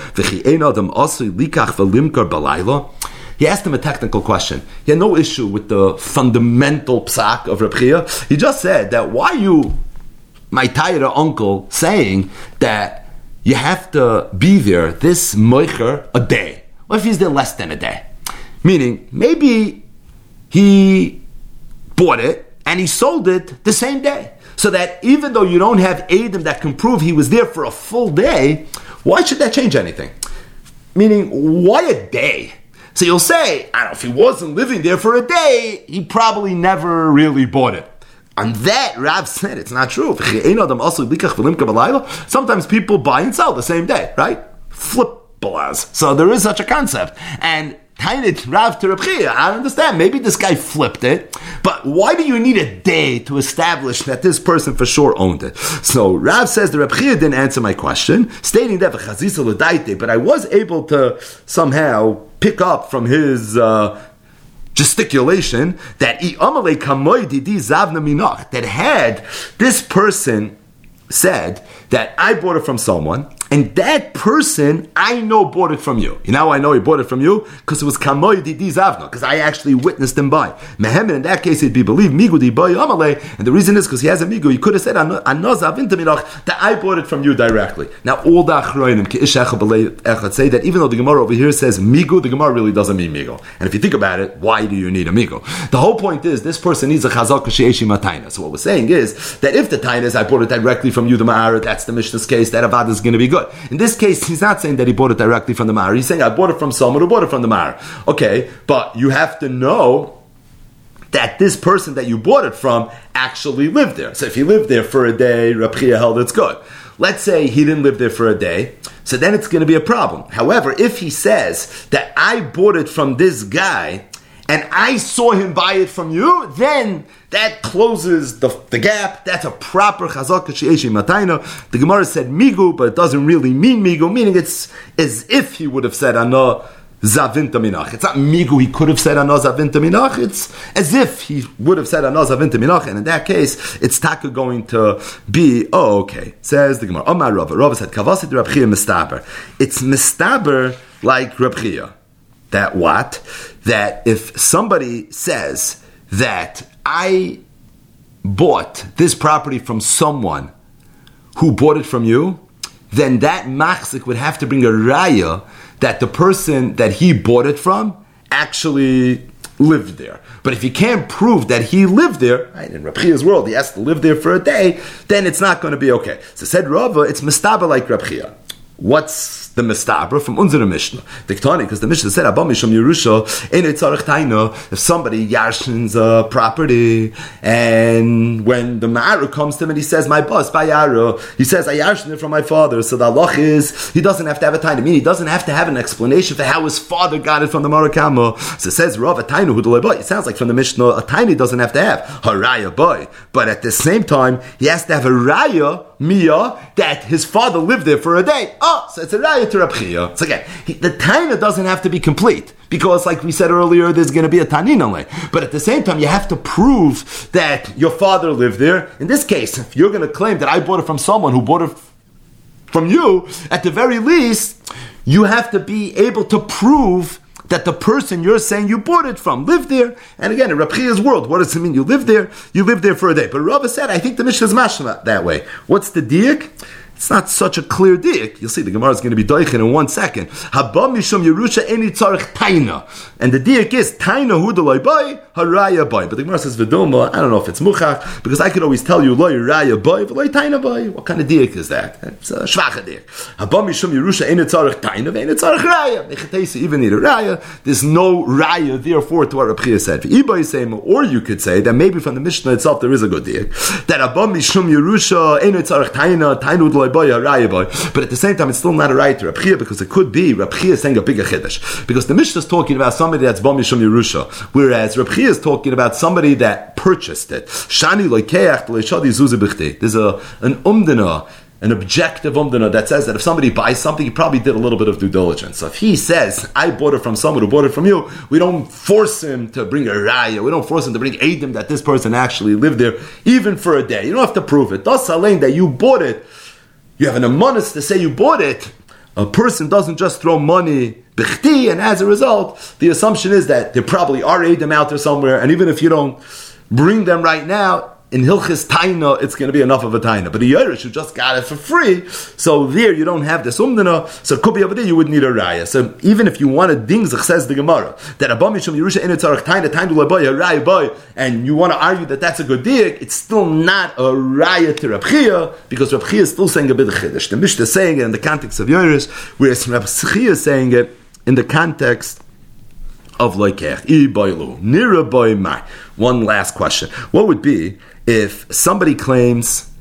he asked him a technical question. He had no issue with the fundamental psak of Rab Chia. He just said that, why you, my Taira uncle, saying that you have to be there, this moicher, a day? What if he's there less than a day? Meaning, maybe he bought it and he sold it the same day. So that even though you don't have Eidim that can prove he was there for a full day, why should that change anything? Meaning, why a day? So you'll say, I don't know, if he wasn't living there for a day, he probably never really bought it. And that, Rav said, it's not true. Sometimes people buy and sell the same day, right? Flip balaz. So there is such a concept. And Tainit Rav to Reb Chia, I understand, maybe this guy flipped it, but why do you need a day to establish that this person for sure owned it? So Rav says the Reb Chia didn't answer my question, stating that but I was able to somehow pick up from his gesticulation that that had this person said that I bought it from someone, and that person I know bought it from you. You know, I know he bought it from you because it was kamoy di zavna, because I actually witnessed him buy. Mehemen, in that case, it'd be believed migu di boy amalei, and the reason is because he has a migu. He could have said that I bought it from you directly. Now, all the achroinim say that even though the Gemara over here says migu, the Gemara really doesn't mean migu. And if you think about it, why do you need a migu? The whole point is this person needs a chazak she'eshi matayna. So what we're saying is that if the taina is I bought it directly from you, the ma'ara, that's the Mishnah's case, that avad is going to be good. In this case, he's not saying that he bought it directly from the ma'ara. He's saying I bought it from someone who bought it from the ma'ara. Okay, but you have to know that this person that you bought it from actually lived there. So if he lived there for a day, Reb Chia held it's good. Let's say he didn't live there for a day, so then it's going to be a problem. However, if he says that I bought it from this guy and I saw him buy it from you, then that closes the gap. That's a proper chazak she'eshi matayna. The Gemara said migu, but it doesn't really mean migu, meaning it's as if he would have said ano zavinta minach. It's not migu, he could have said ano zavinta minach. It's as if he would have said ano zavinta minach, and in that case, it's taka going to be, okay. Says the Gemara, Omar Rava. Rava said, kavasit Reb Chia mistaber. It's mistaber like Reb Chia. That what? That if somebody says that I bought this property from someone who bought it from you, then that machzik would have to bring a raya that the person that he bought it from actually lived there. But if you can't prove that he lived there, right, in Reb Chia's world, he has to live there for a day, then it's not going to be okay. So said Rava, it's mistaba like Reb Chia. What's the mistabra from Unzera Mishnah? Diktani, because the Mishnah said, Abba Misham Yerusha, Einei Tzarech Taina, if somebody yarshins a property, and when the Ma'ara comes to him and he says, my boss, Bayara, he says, I yarshin it from my father, so the halach is, he doesn't have to have a taina, meaning he doesn't have to have an explanation for how his father got it from the Marakama. So it says, Rav, a taina hu boy. It sounds like from the Mishnah, a taina doesn't have to have haraya boy. But at the same time, he has to have a raya, Mia, that his father lived there for a day. Oh, so it's a raya to Reb Chia. So again, the taina doesn't have to be complete, because like we said earlier, there's going to be a tanin only. But at the same time, you have to prove that your father lived there. In this case, if you're going to claim that I bought it from someone who bought it from you, at the very least, you have to be able to prove that the person you're saying you bought it from lived there. And again, in Reb Chia's world, what does it mean? You live there? You live there for a day. But Rava said, I think the Mishnah is mashma that way. What's the diak? It's not such a clear diak. You'll see the Gemara is going to be doichin in 1 second. Haba mishum Yerusha eni tzarech taina. And the diak is taina hu deloi boy, haraya boy. But the Gemara says v'doma, I don't know if it's muchach, because I could always tell you loy raya boy, v'loy taina boy. What kind of diak is that? It's a shvacha diak. Haba mishum Yerusha eni tzarech taina, v'eni tzarech raya. Nechetesi even need a raya. There's no raya, therefore, to what Reb Chia said. Or you could say that maybe from the Mishnah itself there is a good diak. That haba mishum Yerusha eni tzarech taina, taina hu deloi boy, a raya boy. But at the same time, it's still not a raya to Reb Chia, because it could be Reb Chia saying a bigger chiddush. Because the Mishnah is talking about somebody that's Ba Mishum Yerusha, whereas Reb Chia is talking about somebody that purchased it. Shani loikeach leishadi zuzi b'chtei. There's an umdana an objective umdana that says that if somebody buys something, he probably did a little bit of due diligence. So if he says, I bought it from someone who bought it from you, we don't force him to bring a raya, we don't force him to bring edim that this person actually lived there, even for a day. You don't have to prove it. Das alain that you bought it, you have an amonis to say you bought it. A person doesn't just throw money bichti, and as a result, the assumption is that there probably are edim out there somewhere, and even if you don't bring them right now, in Hilchis Taina, it's going to be enough of a Taina. But a Yerush who just got it for free, so there you don't have this umdana, so it could be over there you would need a Raya. So even if you want a dingzach, says the Gemara, that Abba Mishum Yerusha in Tzarech Taina, Taina L'Aboy, a Raya boy, and you want to argue that that's a good diak, it's still not a Raya to Reb Chia, because Reb Chia is still saying a bit of Chiddush. The Mishnah is saying it in the context of Yerush, whereas Reb Chia is saying it in the context of Loikech. Nira boy mai. One last question. What would be if somebody claims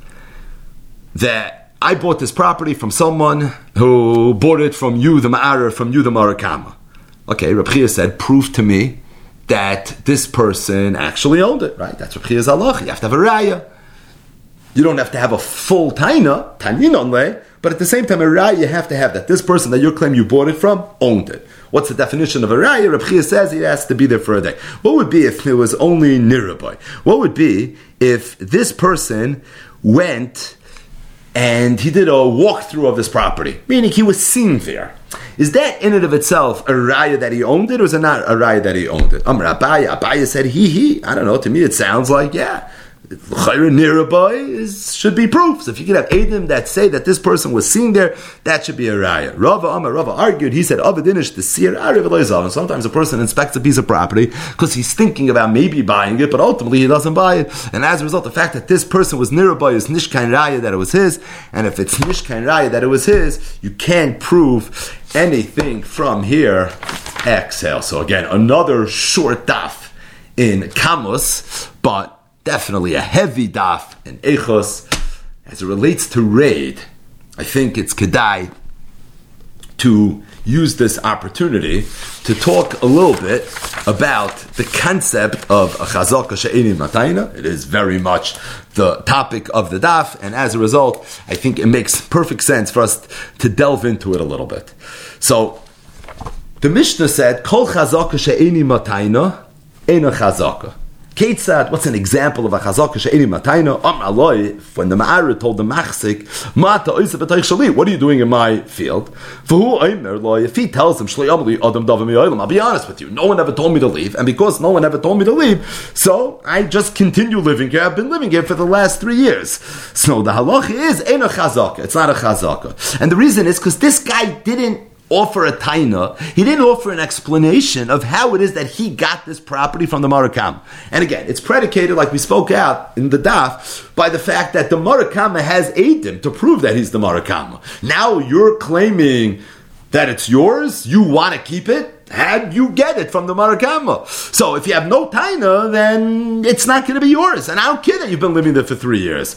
that I bought this property from someone who bought it from you, the Ma'arer, from you, the Marakama? Okay, Reb Chia said, prove to me that this person actually owned it, right? That's Reb Chia's halach. You have to have a raya. You don't have to have a full taina, taninonle, but at the same time, a raya you have to have that this person that you claim you bought it from owned it. What's the definition of a raya? Reb Chia says he has to be there for a day. What would be if it was only nirabai? What would be if this person went and he did a walkthrough of this property, meaning he was seen there? Is that in and of itself a raya that he owned it, or is it not a raya that he owned it? Amar Abaya said he. I don't know. To me, it sounds like yeah. Nirabai should be proof. So if you could have edim that say that this person was seen there, that should be a raya. Rava argued. He said, "Avadinish the seer and sometimes a person inspects a piece of property because he's thinking about maybe buying it, but ultimately he doesn't buy it. And as a result, the fact that this person was nirabai is nishkain raya that it was his. And if it's nishkain raya that it was his, you can't prove anything from here. Exhale. So again, another short daf in Kamus, but definitely a heavy daf in Eichos. As it relates to raid, I think it's kedai to use this opportunity to talk a little bit about the concept of a chazaka she'eini matayna. It is very much the topic of the daf, and as a result, I think it makes perfect sense for us to delve into it a little bit. So, the Mishnah said, Kol chazaka she'eini matayna, eina chazaka. Ketzad, what's an example of a chazaka she'eni matayna? Aloi, when the Ma'arer told the Machzik, Mata oisa b'tayich shali, what are you doing in my field? V'hu oimer loi, if he tells him, Shloi amli adam davam yoylam, I'll be honest with you, no one ever told me to leave, and because no one ever told me to leave, so I just continue living here. I've been living here for the last 3 years. So the halacha is, ain't a chazaka, it's not a chazaka. And the reason is because this guy didn't offer a taina, he didn't offer an explanation of how it is that he got this property from the Marakam. And again, it's predicated, like we spoke out in the daf, by the fact that the Marakama has edim to prove that he's the Marakama. Now you're claiming that it's yours, you want to keep it, how'd you get it from the Marakama? So if you have no taina, then it's not going to be yours. And I don't care that you've been living there for 3 years.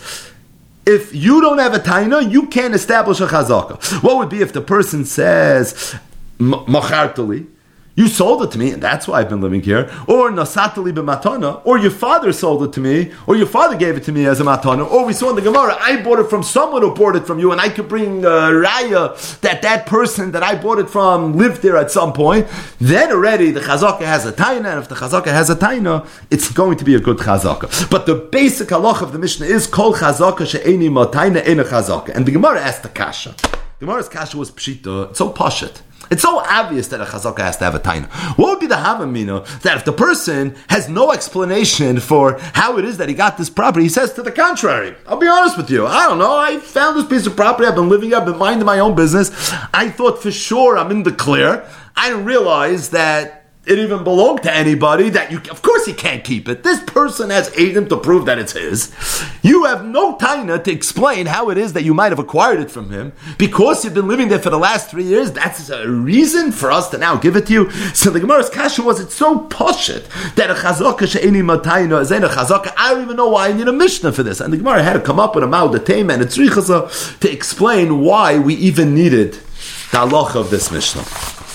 If you don't have a taina, you can't establish a chazaka. What would be if the person says, machartali, you sold it to me, and that's why I've been living here, or nasatali b'matana, or your father sold it to me, or your father gave it to me as a matana, or we saw in the Gemara, I bought it from someone who bought it from you, and I could bring raya that person that I bought it from lived there at some point, then already the chazaka has a taina, and if the chazaka has a taina, it's going to be a good chazaka. But the basic halach of the Mishnah is, kol chazaka she'eni mataina ena chazaka. And the Gemara asked the kasha. The Gemara's kasha was pshita, it's so pashut. It's so obvious that a chazaka has to have a taina. What would be the havamina that if the person has no explanation for how it is that he got this property, he says to the contrary? I'll be honest with you. I don't know. I found this piece of property. I've been living here. I've been minding my own business. I thought for sure I'm in the clear. I didn't realize that it even belonged to anybody, that you, of course he can't keep it. This person has edim to prove that it's his. You have no taina to explain how it is that you might have acquired it from him. Because you've been living there for the last 3 years, that's a reason for us to now give it to you. So the Gemara's kasha was, it's so poshut that a chazaka she'eni matayna is a chazaka. I don't even know why I need a Mishnah for this. And the Gemara had to come up with a ma'udatayim and a tzrichaza to explain why we even needed the halacha of this Mishnah.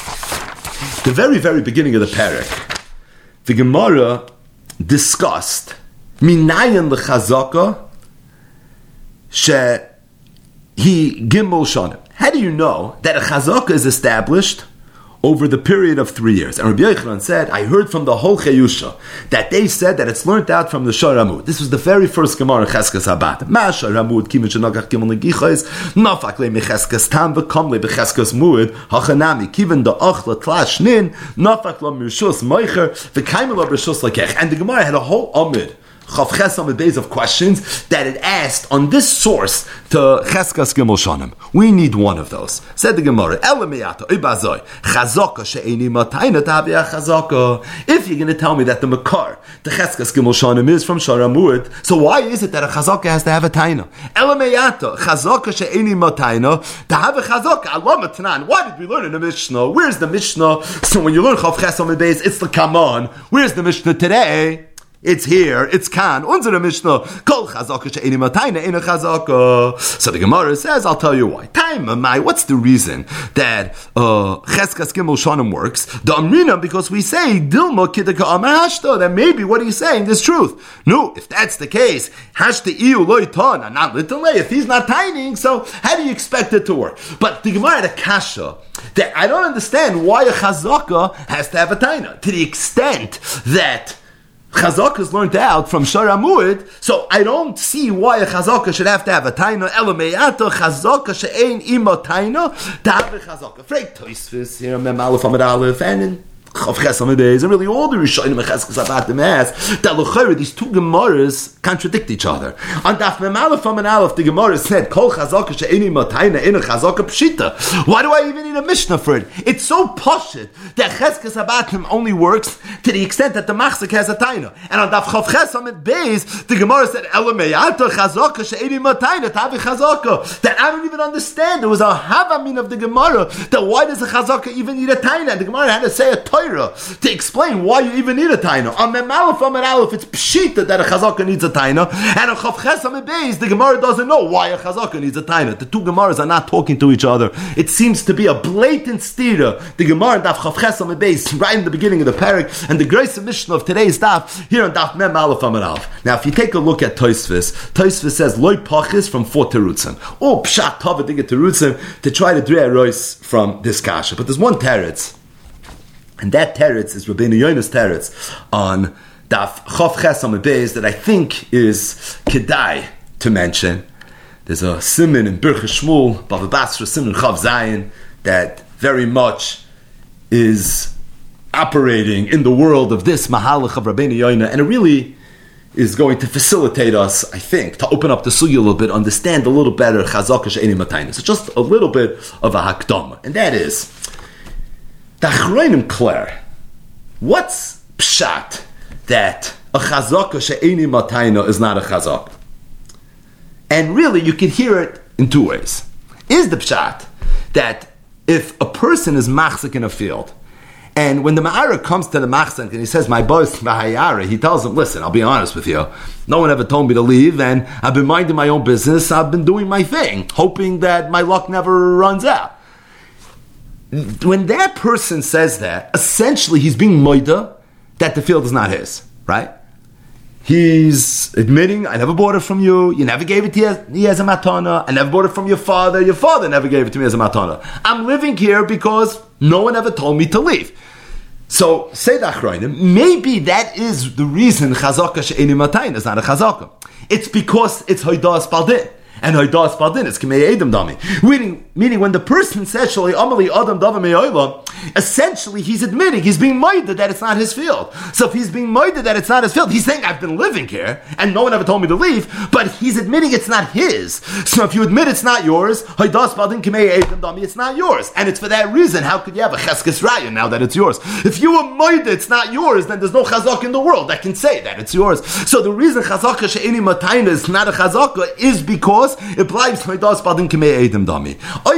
The very, very beginning of the parak, the Gemara discussed minayin lechazaka she Gimel Shanim. How do you know that a chazaka is established over the period of 3 years? And Rabbi Yochanan said, I heard from the whole Chayusha that they said that it's learnt out from the Shor Amud. This was the very first Gemara in Cheskas Habat. Ma Shor Amud kivin shenagach gimel negichos nafak le mecheskas tam v'kom le becheskas muad hachanami kivin da achla tlash nin nafak lo mirshus meicher v'kaim lo b'rshus lakech. And the Gemara had a whole Amud Chavches on the base of questions that it asked on this source to Cheskas Gimel Shanim. We need one of those. Said the Gemara, Elameyata, Ibazoi, Chazaka she'eni matayna tabiya chazaka. If you're going to tell me that the Makar, the Cheskas Gimel Shanim is from Shor Amud, so why is it that a chazaka has to have a taina? Elameyata, Chazaka she'eni matayna, to have a chazaka, Allah matnan. Why did we learn in the Mishnah? Where's the Mishnah? So when you learn Chavches on the base, it's the Kaman. Where's the Mishnah today? It's here, it's kan. Unsere Mishnah, kol chazaka she'eni matayna ina chazaka. So the Gemara says, I'll tell you why. What's the reason that Cheskas Gimel Shanim works? The Amrina, because we say, Dilma kidaka amar hashta, that maybe what he's saying is truth. No, if that's the case, hashta iu loy ton, not little, if he's not tining, so how do you expect it to work? But the Gemara had a kasha, that I don't understand why a chazaka has to have a taina, to the extent that Chazaka is learned out from Shor Amud, so I don't see why a Chazaka should have to have a taina. Elameyata Chazaka she'ein ima taina to have a Chazaka. Freit Tosfos here, Mem Aleph Amud Aleph, and in Chavches Amud Beis, and really all the Rishonim and Cheskas Habatim ask that l'chayre these two Gemaras contradict each other. On Daf Mem Aleph Amud Aleph, the Gemara said Kol Chazaka she'ein ima taina ina Chazaka pshita. Why do I even need a Mishnah for it? It's so poshut that Cheskas Habatim only works to the extent that the Machzik has a taina. And on Daf Chavches Amud Beis, the Gemara said Elameyata Chazaka she'ein ima taina tavi Chazaka. That I don't even understand. There was a havamin of the Gemara that why does a Chazaka even need a taina? And the Gemara had to say a Torah to explain why you even need a taina. On Mem Aleph Amud Aleph, it's pshita that a chazaka needs a taina, and on Chavches Amud Beis, the Gemara doesn't know why a chazaka needs a taina. The two Gemaras are not talking to each other. It seems to be a blatant stira. The Gemara in Daf Chavches Amud Beis, right in the beginning of the parak, and the Grace Mishnah of today's Daf here on Daf Mem Aleph Amud Aleph. Now, if you take a look at Tosfos says loy pachis from 4 terutzim. Oh, pshat tava to get terutzim to try to drei rois from this kasha. But there's one teretz. And that teretz is Rabbeinu Yona's teretz on Daf Chavches Amud Beis that I think is kedai to mention. There's a siman in Birchas Shmuel, Bava Basra, siman Chav Zayin, that very much is operating in the world of this mahalach of Rabbeinu Yona, and it really is going to facilitate us, I think, to open up the sugya a little bit, understand a little better Chazaka she'eni matayna. So just a little bit of a hakdama, and that is the Achronim Claire. What's pshat that a chazaka she'eni matayna is not a chazaka? And really, you can hear it in two ways. Is the pshat that if a person is machzik in a field, and when the ma'ara comes to the machzik and he says, my boss ma'ayara, he tells him, listen, I'll be honest with you, no one ever told me to leave, and I've been minding my own business, I've been doing my thing, hoping that my luck never runs out. When that person says that, essentially he's being moida that the field is not his, right? He's admitting, I never bought it from you, you never gave it to me as a matana, I never bought it from your father never gave it to me as a matana. I'm living here because no one ever told me to leave. So, say the Achronim, maybe that is the reason Chazaka she'eni matayna is not a Chazaka. It's because it's Hoidas Baldin. And Hoidas Baldin is K'mei Edom Dami. Meaning when the person says Shalei Amali Adam Dava Me'olam, essentially he's admitting, he's being moided that it's not his field. So if he's being moided that it's not his field, he's saying I've been living here and no one ever told me to leave, but he's admitting it's not his. So if you admit it's not yours, Hoidas Baldin K'mei Edom Dami, it's not yours. And it's for that reason, how could you have a Cheskes Raya now that it's yours? If you were moided it's not yours, then there's no Chazaka in the world that can say that it's yours. So the reason Chazaka she'eni matayna is not a Chazaka is because it bleibt Hoidas Baldin K'mei Edom Dami.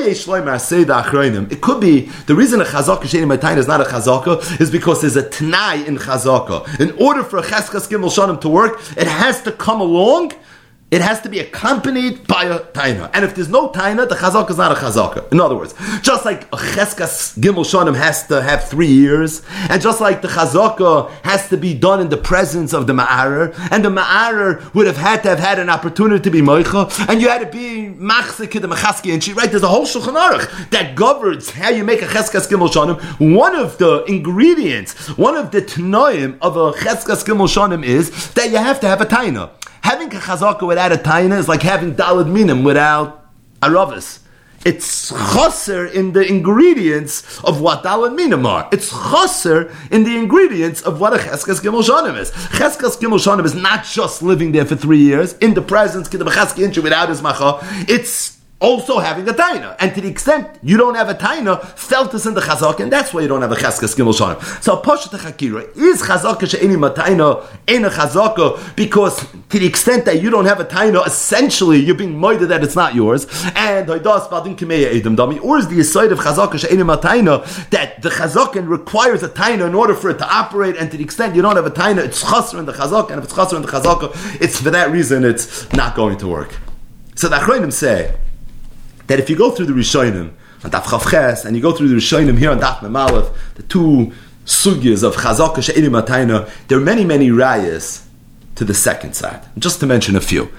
It could be the reason a chazaka she'eni matayna is not a chazaka is because there's a t'nai in chazaka. In order for a cheskas gimel shanim to work, it has to come along it has to be accompanied by a taina. And if there's no taina, the chazaka is not a chazaka. In other words, just like a cheskas gimel shanim has to have 3 years, and just like the chazaka has to be done in the presence of the ma'arer, and the ma'arer would have had to have had an opportunity to be moicha, and you had to be machzik the mechaski, and she, right, there's a whole shulchan aruch that governs how you make a cheskas gimel shanim. One of the ingredients, one of the tnoim of a cheskas gimel shanim is that you have to have a taina. Having a chazaka without a taina is like having dalad minim without aravis. It's chaser in the ingredients of what dalad minim are. It's chaser in the ingredients of what a cheskas gimel shanim is. Cheskas gimel shanim is not just living there for 3 years in the presence without his macha. It's also having a taina, and to the extent you don't have a taina, felt is in the chazaka, and that's why you don't have a cheskas gimel shanim. So poshet chakira is chazaka she'eni mataina in a chazaka, because to the extent that you don't have a taina, essentially you're being moided that it's not yours. And hoidas badin kemeya edom dami, or is the aside of chazaka she'eni mataina that the chazaka requires a taina in order for it to operate, and to the extent you don't have a taina, it's chaser in the chazaka, and if it's chaser in the chazaka, it's for that reason it's not going to work. So the achronim say that if you go through the Rishonim on Daf Chav Ches, and you go through the Rishonim here on Daf Mem Aleph, the two sugyas of Chazaka she'eni matayna, there are many, many rayas to the second side. Just to mention a few.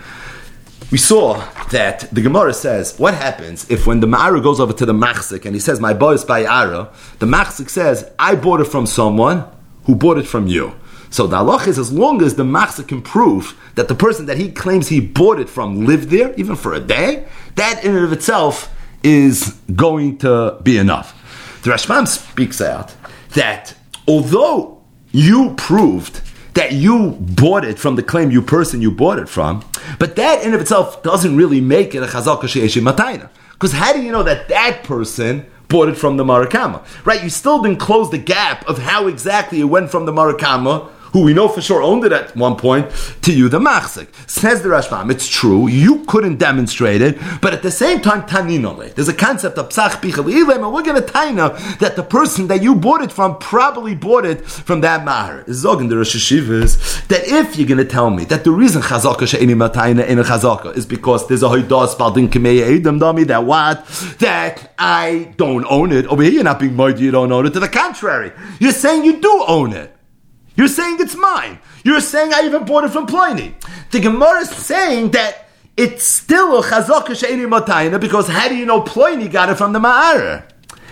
We saw that the Gemara says, what happens if when the Ma'ara goes over to the Machzik and he says, my boy is by Ara, the Machzik says, I bought it from someone who bought it from you. So the halach is, as long as the machzik can prove that the person that he claims he bought it from lived there, even for a day, that in and of itself is going to be enough. The Rashbam speaks out that although you proved that you bought it from the claim you bought it from, but that in and of itself doesn't really make it a chazaka she'eshi matayna. Because how do you know that that person bought it from the Marakama? Right? You still didn't close the gap of how exactly it went from the Marakama, who we know for sure owned it at one point, to you, the machzik. Says the Rashbam, it's true, you couldn't demonstrate it, but at the same time, taninole. There's a concept of psach pichal ilem, and we're going to taina that the person that you bought it from probably bought it from that mahar. Zog in the Rosh Hashivas, that if you're going to tell me that the reason chazaka she'eni matayna in a chazaka is because there's a hoidas baldin kemei edom dami, that what? That I don't own it. Over here, you're not being moed, you don't own it. To the contrary, you're saying you do own it. You're saying it's mine. You're saying I even bought it from Pliny. The Gemara is saying that it's still a chazaka she'eni matayna, because how do you know Pliny got it from the Ma'arer?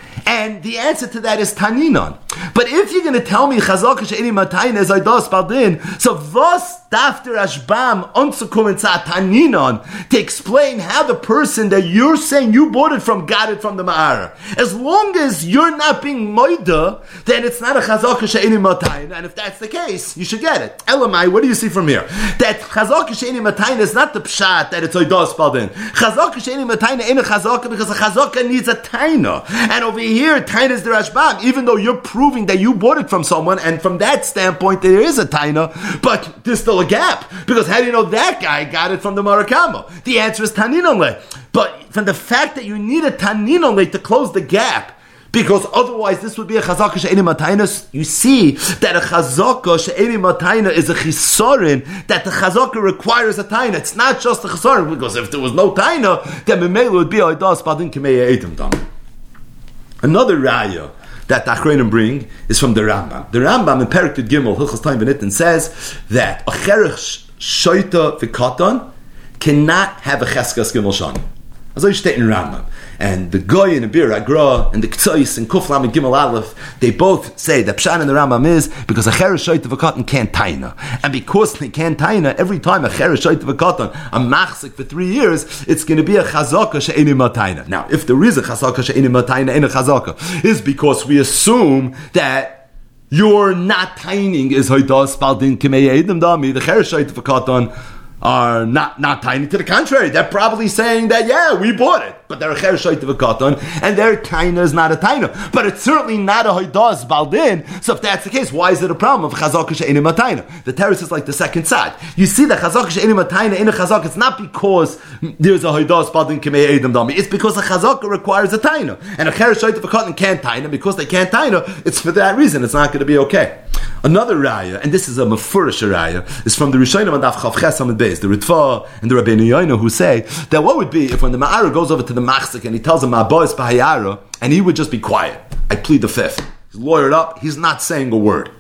And the answer to that is taninon. But if you're going to tell me chazaka she'eni matayna is aidas baldin, so vos dafter Rashbam onzukum and taninon to explain how the person that you're saying you bought it from got it from the Ma'arer. As long as you're not being moida, then it's not a chazaka she'eni matayna. And if that's the case, you should get it. Elamai, what do you see from here? That chazaka she'eni matayna is not the pshat that it's aidas baldin. Chazaka she'eni matayna ain't a chazaka because a chazaka needs a taina. And over here, taina is the Rashbam, even though you're proving that you bought it from someone, and from that standpoint there is a taina, but there's still a gap, because how do you know that guy got it from the Marakama? The answer is taninole. But from the fact that you need a taninole to close the gap, because otherwise this would be a chazaka she'eni matayna, you see that a chazaka she'eni matayna is a chisorin, that the chazaka requires a taina. It's not just a chisorin, because if there was no taina, then memela would be aidas badin kemei edom dam. Another raya that the Achronim bring is from the Rambam. The Rambam in Perek Yud Gimel Hilchos Taim V'Nitin says that a cherech shoita v'katan cannot have a cheskas gimel shanim. As I state in Rambam, and the Goy and the Bir Agra and the K'tzais and Kuflam and Gimel Aleph, they both say that Pshan in the Rambam is because a cherech shoita v'katan can't taina, and because they can't taina, every time a cherech shoita v'katan a machzik for 3 years, it's going to be a chazaka she'eni matayna. Now, if there is a chazaka she'eni matayna in a chazaka, is because we assume that you're not taining is hoidas baldin kemei edom dami, the cherech shoita v'katan are not tiny. To the contrary, they're probably saying that, yeah, we bought it, but they're a cher shoyt of a cotton, and their taina is not a taina. But it's certainly not a hoidas baldin. So if that's the case, why is it a problem of chazaka she'eni matayna? The terrace is like the second side. You see that chazaka she'eni matayna in a chazaka, it's not because there's a hoidas baldin kemei edom dami. It's because a chazaka requires a taina, and a cher shoyt of a cotton can't taina. Because they can't taina, it's for that reason. It's not going to be okay. Another raya, and this is a mefurish raya, is from the Rishonim and Daf Chav Ches Amud Beis, the Ritva and the Rabbeinu Yoina, who say that what would be if when the Ma'ara goes over to the Machzik and he tells him Ma'bois B'Hayara, and he would just be quiet. I plead the fifth. He's lawyered up. He's not saying a word.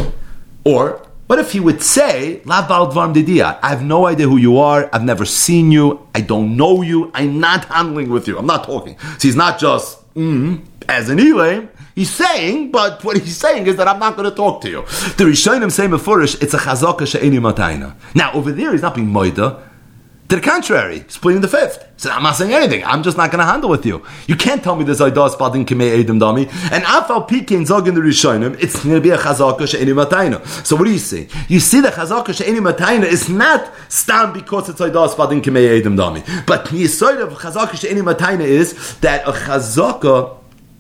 Or what if he would say, La Bal Dvarim Didia, I have no idea who you are. I've never seen you. I don't know you. I'm not handling with you. I'm not talking. So he's not just as an Elam. He's saying, but what he's saying is that I'm not going to talk to you. The Rishonim say mefurish, it's a chazaka she'eni matayna. Now over there he's not being moida. To the contrary, he's pleading the fifth. So I'm not saying anything. I'm just not going to handle with you. You can't tell me there's aidas badin kemei edom dami. And afal pikein zog in the Rishonim, it's going to be a chazaka she'eni matayna. So what do you see? You see the chazaka she'eni matayna is not stam because it's aidas badin kemei edom dami. But the yisoid of chazaka she'eni matayna is that a chazaka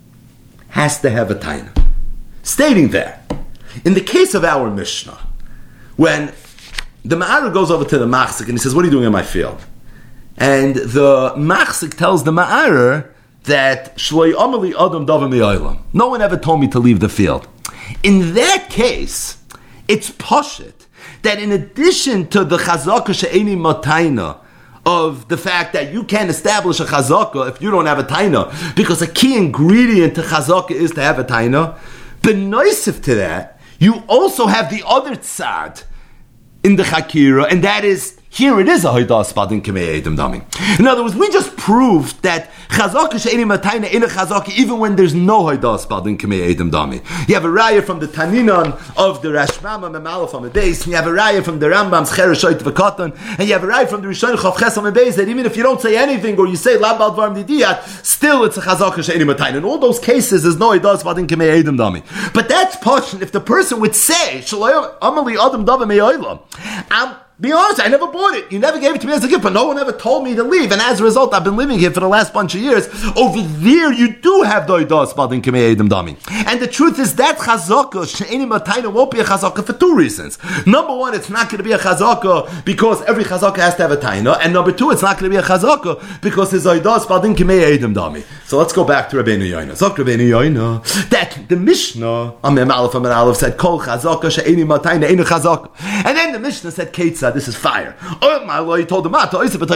has to have a taina. Stating there, in the case of our Mishnah, when the Ma'ara goes over to the Machzik and he says, what are you doing in my field? And the Machzik tells the Ma'ara that Shloi Amali Adam Davar Me'olam. No one ever told me to leave the field. In that case, it's pashut that in addition to the Chazaka She'eni Matayna, of the fact that you can't establish a chazaka if you don't have a taina, because a key ingredient to chazaka is to have a taina. B'noisif to that, you also have the other tzad in the chakira, and that is, here it is a hoidah spadin kemei edom dami. In other words, we just proved that chazaka she'eni matayna in a chazaka even when there's no hoidah spadin kemei edom dami. You have a raya from the Taninan of the Rashbam and Memalef on the base, and you have a raya from the Rambam's Chereshoit V'Katan, and you have a raya from the Rishon Chav Ches on the base that even if you don't say anything or you say la bal dvarim didiyat, still it's a chazaka she'eni matayna. In all those cases, there's no hoidah spadin kemei edom dami. But that's passion if the person would say shalom amali adam davar me'olam. Be honest, I never bought it. You never gave it to me as a gift, but no one ever told me to leave. And as a result, I've been living here for the last bunch of years. Over there, you do have doidas badin kemei edom dami. And the truth is that chazaka she'eni matayna won't be a chazaka for two reasons. Number one, it's not going to be a chazaka because every chazaka has to have a taina. And number two, it's not going to be a chazaka because there's doidas badin kemei edom dami. So let's go back to Rabbeinu Yoina. Zok Rabbeinu Yoina that the Mishnah on Mem Aleph and Aleph said kol chazaka she'eni matayna enu chazaka. And then the Mishnah said Ketzah. This is fire. Oh my Lord, he told him,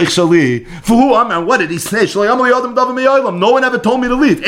for who am I? What did he say? No one ever told me to leave.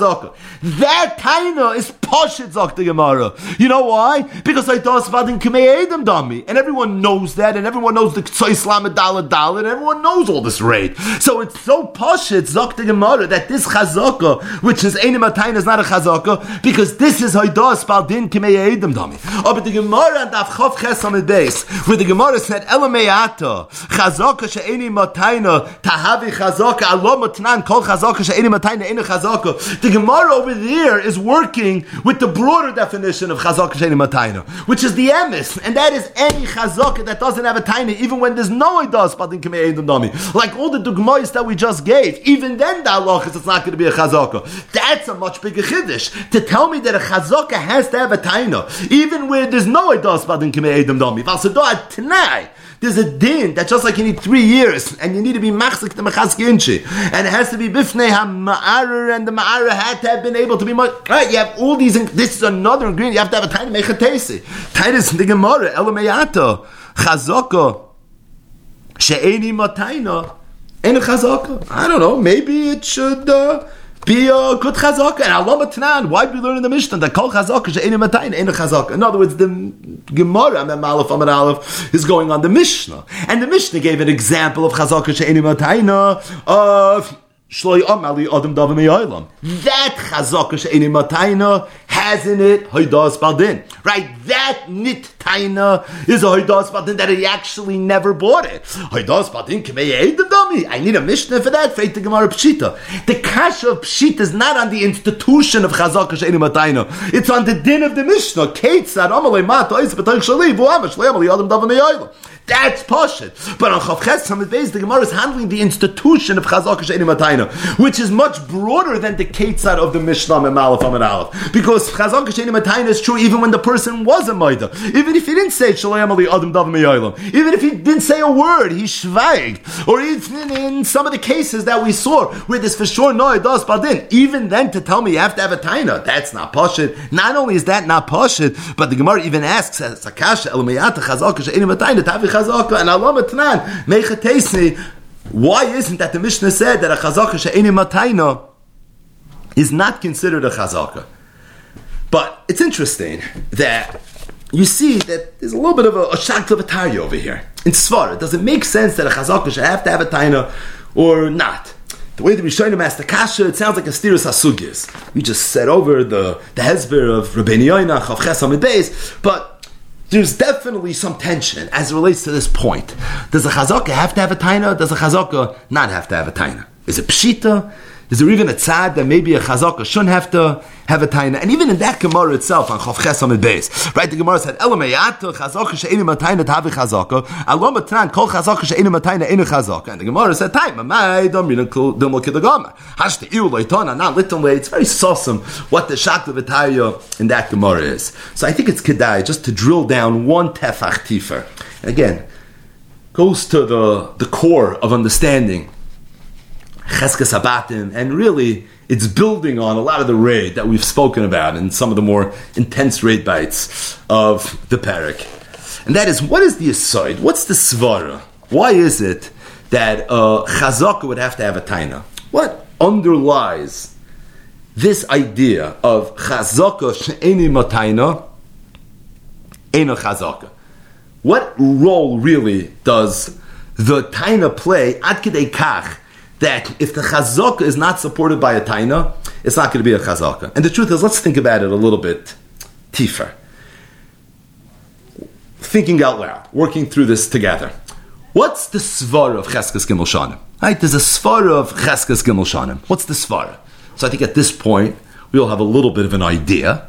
That taina is poshit, zok the Gemara. You know why? Because I thought vadin kemei edom dami, and everyone knows that, and everyone knows the ktsois lamed dalad, and everyone knows all this raid. So it's so poshit, zok the Gemara, that this chazaka, which is enim taina, is not a chazaka, because this is haidas vadin kemei edom dami. Oh, but the Gemara and Daf Chav Ches Amud Beis, where the Gemara said Elameata chazaka she'eni matayna tahavi chazaka alo matnan kol chazaka she'eni matayna inu chazaka. The Gemara over there is working with the broader definition of chazaka she'eni matayna, which is the emes, and that is any chazaka that doesn't have a taina, even when there's no idas badin kemei edom dami. Like all the dugmayos that we just gave, even then the halach is it's not going to be a chazaka. That's a much bigger chiddush to tell me that a chazaka has to have a taina, even where there's no idas badin kemei edom dami. Valsado tonight. There's a din that just like you need 3 years and you need to be machzik the mechazki inchi, and it has to be bifnei ha-ma'arer, and the ma'arer had to have been able to be right. You have all these. This is another ingredient. You have to have a tiny mechatesi. Titus the Gemara elameyato chazaka she'eni matayna en chazaka. I don't know. Maybe it should be a good chazaka. And Allah Matnan, why do we learn in the Mishnah that kol chazaka she'eni matayna en chazaka? In other words, the Gemara Mem Aleph Amud Aleph is going on the Mishnah, and the Mishnah gave an example of chazaka she'eni matayna of Shloi Amali Adam Davar Me'olam. That chazaka she'eni matayna has in it hoidas badin. Right? That nit taina is a hoidas badin that he actually never bought it. Hoidas badin kemei edom dami. I need a Mishnah for that. Feit the Gemara Pshita. The kasha of Pshita is not on the institution of chazaka she'eni matayna. It's on the din of the Mishnah. Ketzad amalei mata ois b'toich shali v'u'am shloi amali Adam Davar Me'olam. That's poshut. But on Chav Ches Amud Beis, the Gemara is handling the institution of chazaka she'eni matayna. taina, which is much broader than the ketzad of the Mishnah Mem Aleph Amud Aleph. Because chazaka she'eini taina is true even when the person was a maida. Even if he didn't say Shalayam Ali Adam Dav Me'olam. Even if he didn't say a word, he shvagged. Or even in some of the cases that we saw where this for sure no it does badin. Even then to tell me you have to have a taina, that's not pashit. Not only is that not pashit, but the Gemara even asks Sakasha Elamiyata chazaka she'eini taina tavi chazaka and Allah matnan mechatesi. Why isn't that the Mishnah said that a chazaka she'eini matayna is not considered a chazaka? But it's interesting that you see that there's a little bit of a shak of a tari over here. In Svara, does it make sense that a chazaka should have to have a taina or not? The way that we show him as the kasha, it sounds like a stirus hasugis. We just said over the hezber of Rabbeinu Yoina, Chav Ches Amid Beis, but there's definitely some tension as it relates to this point. Does a chazaka have to have a taina? Does a chazaka not have to have a taina? Is it pshita? Is there even a tzad that maybe a chazaka shouldn't have to have a taina? And even in that Gemara itself, on Chav Ches Amid Beis, right? The Gemara said, "Ela meyata chazaka she'eini matayna tavi chazaka, alo matran kol chazaka she'eini matayna einu chazaka." And the Gemara said, "Time, amay domina dumol kidagama hashti iu loitona not litonle." It's very sosum what the shakla v'taya in that Gemara is. So I think it's kedai just to drill down one tefach tifer. And again, goes to the core of understanding Cheskes Habatim, and really it's building on a lot of the raid that we've spoken about and some of the more intense raid bites of the parak. And that is, what is the aside? What's the svara? Why is it that chazaka would have to have a taina? What underlies this idea of chazaka she'eini matayna eino chazaka? What role really does the taina play ad kidei kach that if the chazaka is not supported by a taina, it's not going to be a chazaka? And the truth is, let's think about it a little bit tifer. Thinking out loud, working through this together. What's the svara of Cheskes Gimel Shanim? Right? There's a svara of Cheskes Gimel Shanim. What's the svara? So I think at this point, we'll have a little bit of an idea.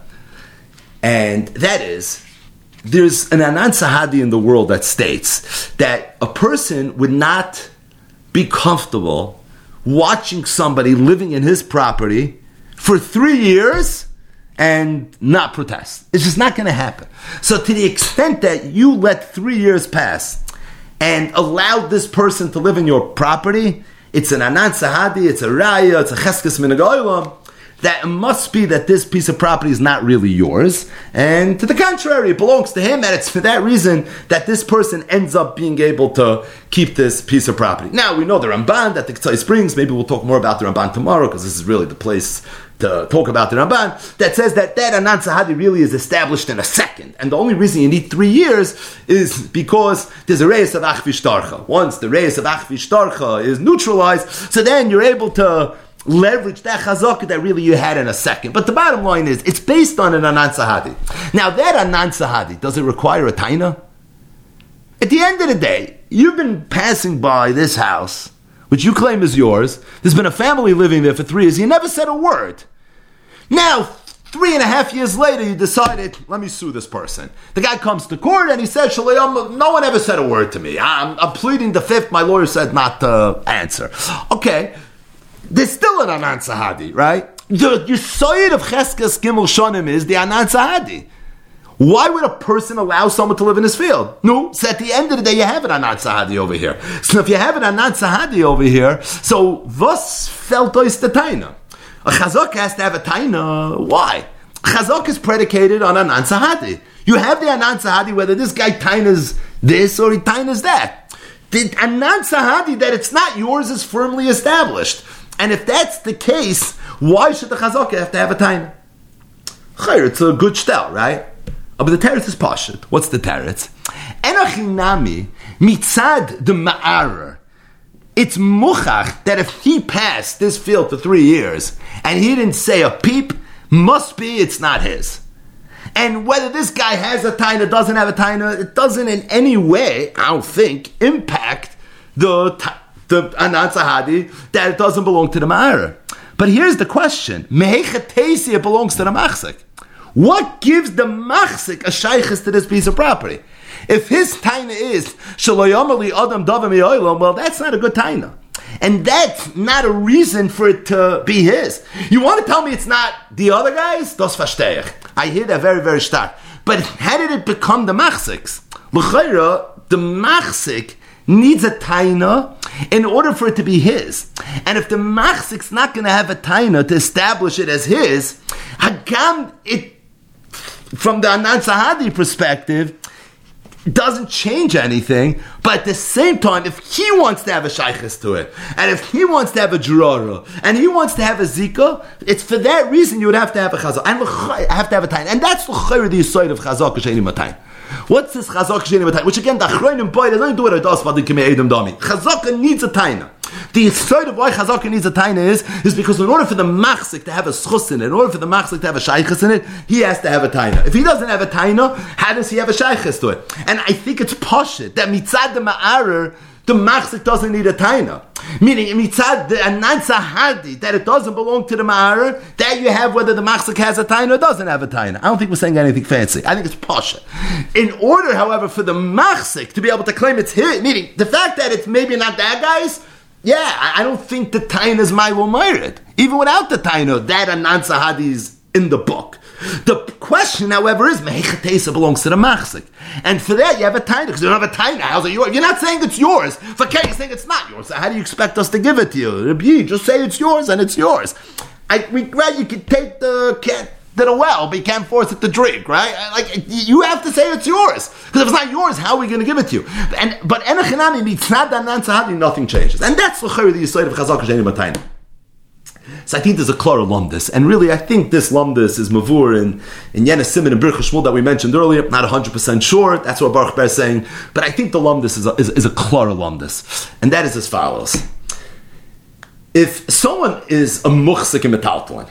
And that is, there's an Anan Sahadi in the world that states that a person would not be comfortable watching somebody living in his property for 3 years and not protest. It's just not going to happen. So to the extent that you let 3 years pass and allowed this person to live in your property, it's an Anan Sahadi, it's a Raya, it's a Cheskes Minhag Olam, that it must be that this piece of property is not really yours, and to the contrary, it belongs to him, and it's for that reason that this person ends up being able to keep this piece of property. Now, we know the Ramban, that the Ketzai Springs, maybe we'll talk more about the Ramban tomorrow, because this is really the place to talk about the Ramban, that says that Anan Sahadi really is established in a second, and the only reason you need 3 years is because there's a reis of Achvish Tarcha. Once the reis of Achvish Tarcha is neutralized, so then you're able to leverage that chazaka that really you had in a second. But the bottom line is, it's based on an Anan Sahadi. Now, that Anan Sahadi, does it require a taina? At the end of the day, you've been passing by this house, which you claim is yours. There's been a family living there for 3 years. You never said a word. Now, 3.5 years later, you decided, let me sue this person. The guy comes to court and he says, Shalayam, no one ever said a word to me. I'm pleading the fifth. My lawyer said not to answer. Okay. There's still an Anan Sahadi, right? The side of Cheskes Gimel Shanim is the Anan Sahadi. Why would a person allow someone to live in his field? No, so at the end of the day, you have an Anan Sahadi over here. So if you have an Anan Sahadi over here, so was felt ois the taina? A chazak has to have a taina. Why? Chazak is predicated on Anan Sahadi. You have the Anan Sahadi whether this guy tainas this or he tainas that. The Anan Sahadi that it's not yours is firmly established. And if that's the case, why should the chazaka have to have a taina? Chayr, it's a good shtel, right? But the teretz is pashut. What's the teretz? Enochinami mitzad the ma'arer. It's muchach that if he passed this field for 3 years and he didn't say a peep, must be it's not his. And whether this guy has a taina, doesn't have a taina, it doesn't in any way, I don't think, impact the Anan Sahadi that it doesn't belong to the ma'arer. But here's the question: Mehechatesi, it belongs to the machzik. What gives the machzik a shaykhis to this piece of property? If his taina is Shalayam Ali Adam Davim Yoilam, well, that's not a good taina. And that's not a reason for it to be his. You want to tell me it's not the other guys? Das verstehe ich. I hear that very, very stark. But how did it become the machzik's? L'chayra, the machzik needs a taina in order for it to be his. And if the machzik's not going to have a taina to establish it as his, hagam, it, from the Anan Sahadi perspective, doesn't change anything, but at the same time, if he wants to have a shaykhis to it, and if he wants to have a jurara, and he wants to have a zika, it's for that reason you would have to have a chazak, and have to have a tain, and that's the side of chazak sheni matayin. What's this chazak sheni matayin? Which again, the achronim boy doesn't do it. Does what they kemei edom dami. Chazak needs a taina. The side of why chazaka needs a taina is because in order for the machzik to have a schus in it, in order for the machzik to have a shaykhis in it, he has to have a taina. If he doesn't have a taina, how does he have a shaykhis to it? And I think it's poshut that mitzad the ma'arer, the machzik doesn't need a taina. Meaning mitzad the anan sahadi, that it doesn't belong to the ma'arer, that you have whether the machzik has a taina or doesn't have a taina. I don't think we're saying anything fancy. I think it's poshut. In order, however, for the machzik to be able to claim it's his, meaning the fact that it's maybe not that guy's, yeah, I don't think the taina is my will merit. Even without the taina, that anan sahadi is in the book. The question, however, is mehechatesa belongs to the machzik, and for that you have a taina because you don't have a taina. How's it yours? You're not saying it's yours. For Kay, you're saying it's not yours. So how do you expect us to give it to you? Rabbi, just say it's yours and it's yours. We glad you can take the cat to the well, but you can't force it to drink, right? Like you have to say it's yours because if it's not yours, how are we going to give it to you? But enochinami mitzad anan sahadi, nothing changes, and that's the yisod of chazak sheni matayin. So I think there's a clear lumdus, and really I think this lumdus is mavur in Yenes Simon and Birch Shmuel that we mentioned earlier. Not 100% sure, that's what Baruch Ber is saying, but I think the lumdus is a clear lumdus, and that is as follows. If someone is a muchzik in metaltalin,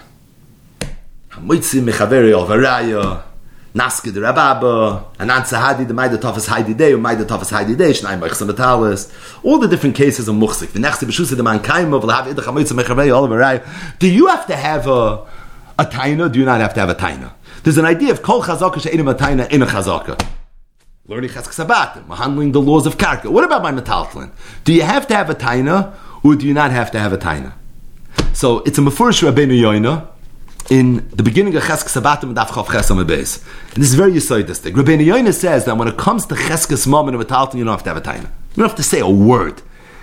hamoitzi mechaveri alvaraya, naske de rababa, anan sahadi, the maida tafas haidi day, or maida tafas haidi day, shnai mechsa metalis, all the different cases of muchzik. The next b'shusa de man kaima, v'lahav idach hamoitzi mechaveri alvaraya. Do you have to have a taina? Do you not have to have a taina? There's an idea of kol chazaka she'enim a taina in a chazaka. Learning chazak sabatim, handling the laws of karka. What about my metaltalin? Do you have to have a taina, or do you not have to have a taina? So it's a mefurish Rabbeinu Yoina in the beginning of Chesk Sabatim and Daf Chav Chesam Beis. And this is very yisoidistic. Rabbeinu Yoina says that when it comes to Cheskes Mom and a metaltalin, you don't have to have a taina. You don't have to say a word.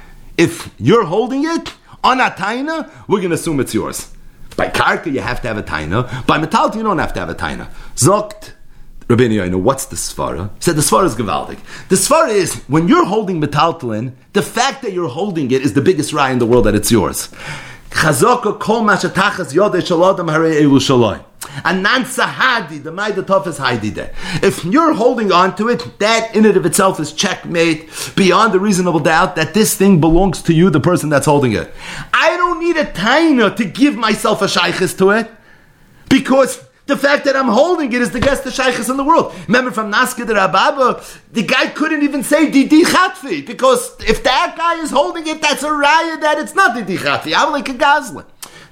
If you're holding it on a taina, we're going to assume it's yours. By karka, you have to have a taina. By metaltalin, you don't have to have a taina. Zogt Rabbeinu Yoina, what's the svara? He said the svara is gewaldig. The svara is, when you're holding metaltalin, the fact that you're holding it is the biggest raya in the world that it's yours. Chazaka kol mashatachas yodei shalodam harei elu shaloi. Anan sahadi, the maida tofes haidide. If you're holding on to it, that in and of itself is checkmate beyond a reasonable doubt that this thing belongs to you, the person that's holding it. I don't need a taina to give myself a shaykhis to it, because the fact that I'm holding it is the best shaykhis in the world. Remember from Naske de Rababa, the guy couldn't even say Didi Chatfi, because if that guy is holding it, that's a raya that it's not Didi Chatfi. I'm like a gazlan.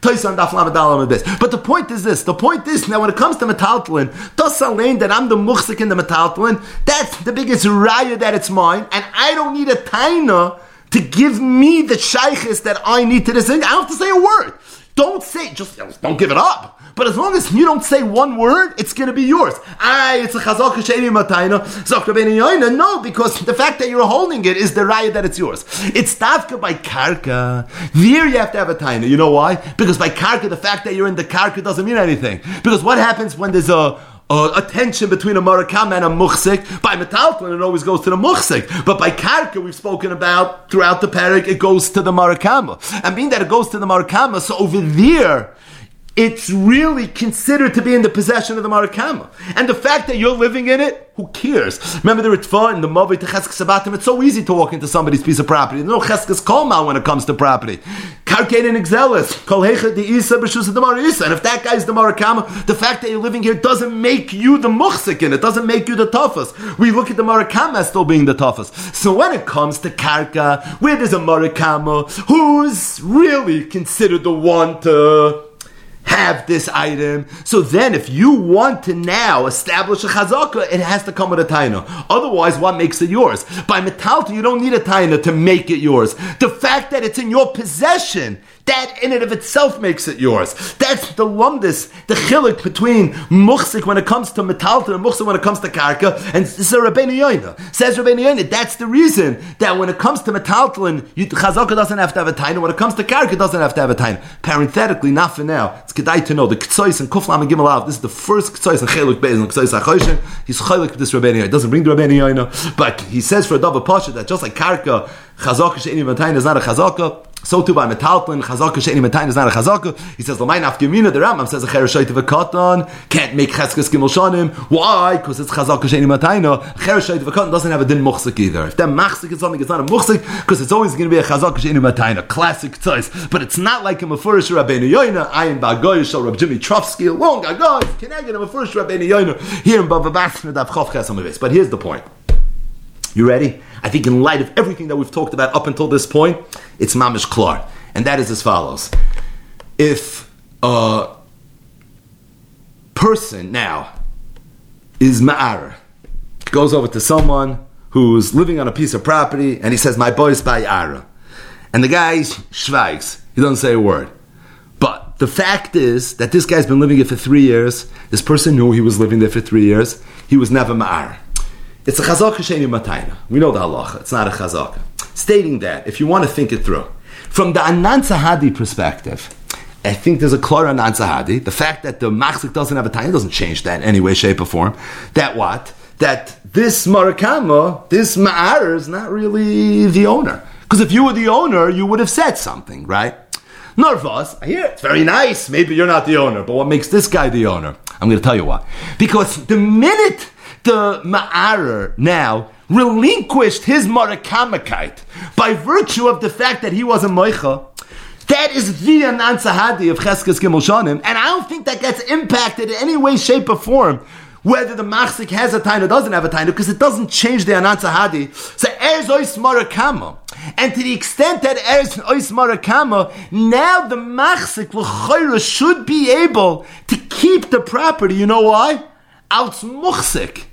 But the point is this. The point is, now when it comes to metaltalin, Tosalain that I'm the muchzik in the metaltalin, that's the biggest raya that it's mine, and I don't need a taina to give me the shaykhis that I need to this thing. I don't have to say a word. Don't say, just don't give it up. But as long as you don't say one word, it's going to be yours. It's a chazaka she'eni matayna. Zok Rabbeinu Yoina, no, because the fact that you're holding it is the raya that it's yours. It's tafka by karka. There you have to have a taina. You know why? Because by karka, the fact that you're in the karka doesn't mean anything. Because what happens when there's a tension between a marakama and a muchzik? By metaltalin, it always goes to the muchzik. But by karka, we've spoken about throughout the parak, it goes to the marakama. And being that it goes to the marakama, so over there, it's really considered to be in the possession of the marakama. And the fact that you're living in it, who cares? Remember the Ritva and the Mavai to Cheskes Sabatim, it's so easy to walk into somebody's piece of property. There's no Cheskes Kolmal when it comes to property. Karkein and Exelis, Kol Hecha de Isa B'Shus de Mara Isa. And if that guy's the marakama, the fact that you're living here doesn't make you the muchzik in it, doesn't make you the toughest. We look at the marakama as still being the toughest. So when it comes to karka, where there's a marakama, who's really considered the one to have this item. So then if you want to now establish a chazaka, it has to come with a taina. Otherwise, what makes it yours? By metalta, you don't need a taina to make it yours. The fact that it's in your possession, that in and of itself makes it yours. That's the lumdis, the chilik between muchsik when it comes to metalta and muchsik when it comes to karka. And this is Rabbeinu Yoina. Says Rabbeinu Yoina, that's the reason that when it comes to metaltalin, chazaka doesn't have to have a taina. When it comes to karka, it doesn't have to have a taina. Parenthetically, not for now, it's kedai to know the ktsois and kuflam and gimel av. This is the first ktsois and cheluk beis and ktsois achoshin. He's chelik with this Rabbeinu Yoina. It doesn't bring the Rabbeinu Yoina, but he says for a double pasha that just like karka, chazaka she'ini v'taina is not a chazaka. So too by metaltalin, chazaka she'eni metayin is not a chazaka. He says, l'may nafgemina, the Rambam says, a chereshoyte v'katan can't make cheskes gimel shanim. Why? Because it's chazaka she'eni metayin. Chereshoyte v'katan doesn't have a din muchsik either. If that machsik is something, it's not a muchsik, because it's always going to be a chazaka she'eni metayin, a classic tzais. But it's not like a mefurish Rabbeinu Yoina, ayin ba'goy, shal Rab Jimmy Trofsky, long ago, can I get a mefurish Rabbeinu Yoina here in Bava Basra, Dav Chof Ches Amavez. But here's the point. You ready? I think in light of everything that we've talked about up until this point, it's mamish klar. And that is as follows. If a person now is ma'ar, goes over to someone who's living on a piece of property, and he says, my boy's by ara. And the guy schweigs. He doesn't say a word. But the fact is that this guy's been living here for 3 years. This person knew he was living there for 3 years. He was never ma'ar. It's a chazaka she'eni matayna. We know the halacha. It's not a chazaka. Stating that, if you want to think it through, from the Anan Sahadi perspective, I think there's a klar Anan Sahadi. The fact that the machzik doesn't have a tayna doesn't change that in any way, shape, or form. That what? That this marakama, this ma'ar, is not really the owner. Because if you were the owner, you would have said something, right? Narvas, I hear it's very nice. Maybe you're not the owner, but what makes this guy the owner? I'm going to tell you why. Because the minute the ma'arer now relinquished his marakamakite by virtue of the fact that he was a moicha, that is the Anan Sahadi of Cheskes Gimel Shanim, and I don't think that gets impacted in any way, shape, or form whether the machzik has a taina or doesn't have a taina, because it doesn't change the Anan Sahadi. So er's ois marakama, and to the extent that er's ois marakama, now the machzik l'chayra should be able to keep the property. You know why? Als muchsik.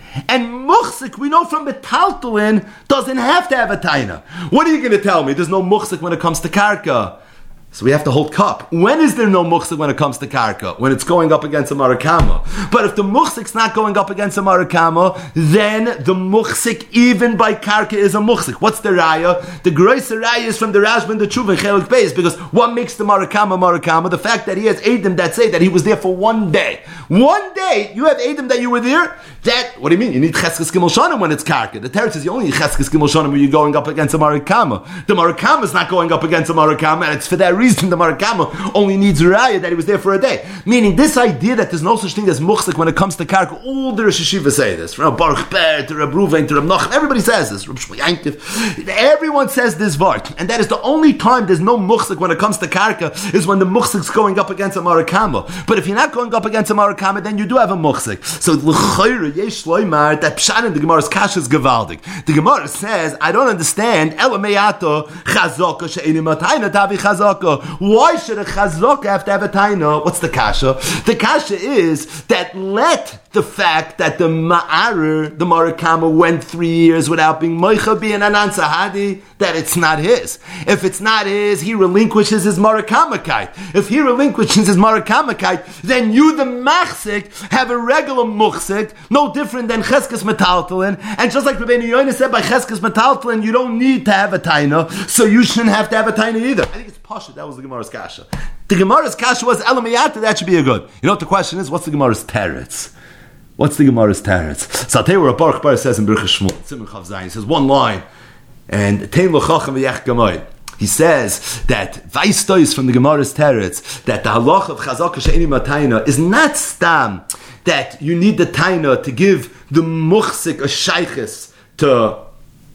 And muchsik, we know from metaltalin, doesn't have to have a taina. What are you going to tell me? There's no muchsik when it comes to karka. So we have to hold cup. When is there no muchsik when it comes to karka? When it's going up against a marakama. But if the muchsik's not going up against a marakama, then the muchsik, even by karka, is a muchsik. What's the raya? The größer raya is from the Rashba and the Tshuva and Chelik Beis, because what makes the marakama? The fact that he has Edom that say that he was there for 1 day. 1 day, you have Edom that you were there? That, what do you mean? You need Cheskes Gimel Shanim when it's karka. The Teretz says you only need Cheskes Gimel Shanim when you're going up against a marakama. The marakama is not going up against a marakama, and it's for that reason the marakama only needs raya that he was there for a day. Meaning this idea that there's no such thing as muchsik when it comes to karka, all the Rosh Hashiva say this. From Baruch Ber to Reb Ruvain to Reb Nachman, everybody says this. Reb Shmuel Yankiv, everyone says this vart, and that is the only time there's no muchsik when it comes to karka is when the muchsik's going up against a marakama. But if you're not going up against a marakama, then you do have a muchsik. So l'chayra yesh loymar, that pshan in the Gemara's kash is gevaldik. The Gemara says, I don't understand. Ela meyato chazaka she'eni matayna tavi chazaka. Why should a chazaka have to have a taina? What's the kasha? The kasha is that let the fact that the ma'arer, the marakama, went 3 years without being moicha be an Anan Sahadi, that it's not his. If it's not his, he relinquishes his marakamakite. If he relinquishes his marakamakite, then you, the machzik, have a regular muchzik, no different than cheskes metaltalin. And just like Rabbeinu Yoina said, by cheskes metaltalin, you don't need to have a taina, so you shouldn't have to have a taina either. I think it's pasha. That was the Gemara's kasha. The Gemara's kasha was elamiyata. That should be a good. You know what the question is? What's the Gemara's teretz? What's the Gemara's teretz? So I'll tell you what Baruch Bar says in Birchas Shmuel. Tzimur Chav Zayin. He says one line, and Tein Lo Chacham V'Yech Gamoy. He says that Vaistois from the Gemara's teretz that the halach of Chazaka She'eni Matayna is not stam that you need the taina to give the muchsik a shayches to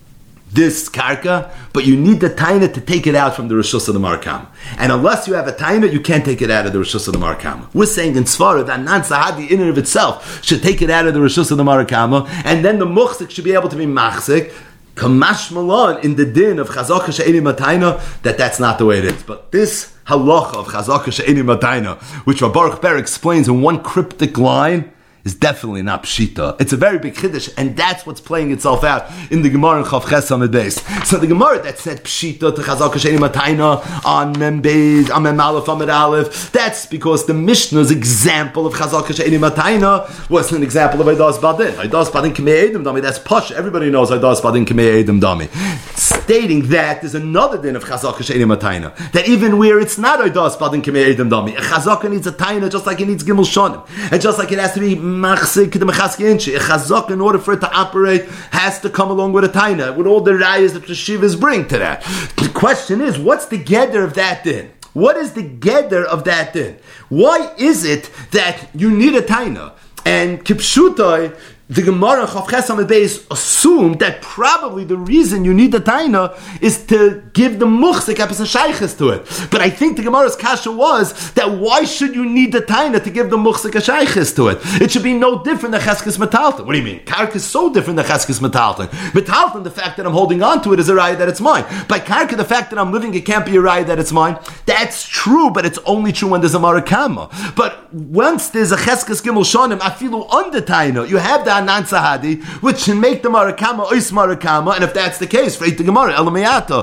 this karka, but you need the taina to take it out from the rishus of the marakam. And unless you have a taina, you can't take it out of the rishus of the marakam. We're saying in Svara that Anan Sahadi in and of itself should take it out of the rishus of the marakam, and then the muchsik should be able to be machsik. Kamash malon in the din of chazaka she'eni matayna, that's not the way it is. But this halacha of Chazaka she'eni matayna, which Rabbi Baruch Ber explains in one cryptic line, is definitely not pshita. It's a very big chiddush, and that's what's playing itself out in the Gemara in Chav Ches Amud Beis. So the Gemara that said pshita to Chazaka she'eni matayna on Mem Beis, on Mem Aleph, Amud Aleph, that's because the Mishnah's example of Chazaka she'eni matayna was an example of Eidas Badin. Eidas Badin K'mei Edom Dami. That's posh. Everybody knows Eidas Badin K'mei Edom Dami. Stating that there's another din of Chazaka she'eni matayna, that even where it's not Eidas Badin K'mei Edom Dami, a Chazaka needs a taina just like it needs Gimel Shonim, and just like it has to be machzik the mechaski inchi. A chazak, in order for it to operate, has to come along with a taina, with all the rayas that the shivas bring to that. The question is, what's the gedder of that din? What is the gedder of that din? Why is it that you need a taina? And kipshutai, the Gemara Chav Ches Amud Beis assumed that probably the reason you need the taina is to give the muchzik epis and shayches to it. But I think the Gemara's kasha was that why should you need the taina to give the muchzik and shayches to it? It should be no different than cheskes metalton. What do you mean? Karka is so different than cheskes metalton. Metalton, the fact that I'm holding on to it is a raya that it's mine. By karka, the fact that I'm living, it can't be a raya that it's mine. That's true, but it's only true when there's a marakama. But once there's a cheskes gimel shonim, afilu under taina, you have that Anan Sahadi, which can make the Marakama Ois Marakama, and if that's the case, for the Gemara, Elamayata,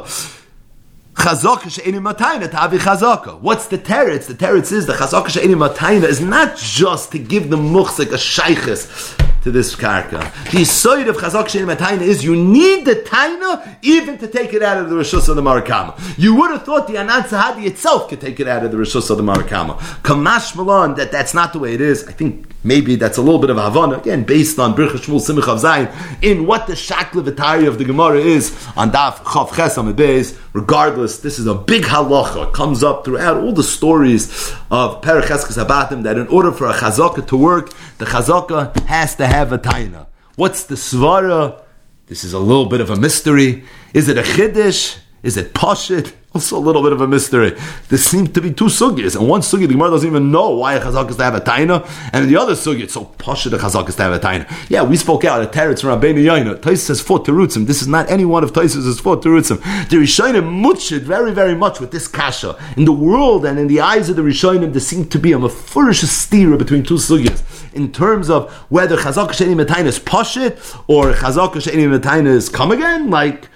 Chazaka she'eni matayna ta'avi chazaka. What's the teretz? The teretz is the Chazaka she'eni matayna is not just to give the muchzik a shayches to this karka. The yisoid of Chazaka she'eni matayna is you need the taina even to take it out of the rishus of the marakama. You would have thought the Anan Sahadi itself could take it out of the rishus of the marakama. Kamash Malon, that's not the way it is. I think maybe that's a little bit of Havana, again, based on Birchas Shmuel Simcha of Zayin, in what the Shakla V'Tari of the Gemara is on Daf Chav Ches Amud Beis. Regardless, this is a big halacha. It comes up throughout all the stories of Perek Cheskes Habatim that in order for a chazaka to work, the chazaka has to have a taina. What's the svara? This is a little bit of a mystery. Is it a chiddush? Is it pashit? Also a little bit of a mystery. There seem to be two sugyas, and one sugya the Gemara doesn't even know why a chazak is to have a taina, and the other sugya it's so pashut a chazak is to have a taina. Yeah, we spoke out a teretz from Rabbeinu Yaina. Taisus has fought terutzim. This is not any one of Taisus' four terutzim. The Rishonim mutchid very, very much with this kasha. In the world and in the eyes of the Rishonim, there seemed to be a mefurish stira between two sugyas in terms of whether chazak she'eni metaina is pashut or chazak she'eni metaina is come again. Like,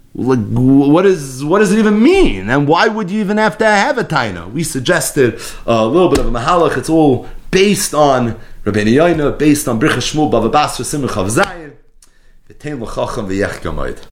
what does it even mean? And why would you even have to have a taina? We suggested a little bit of a mahalach. It's all based on Rabbeinu Yaina, based on Birchas Shmuel Bava Basra Simcha of Zayin.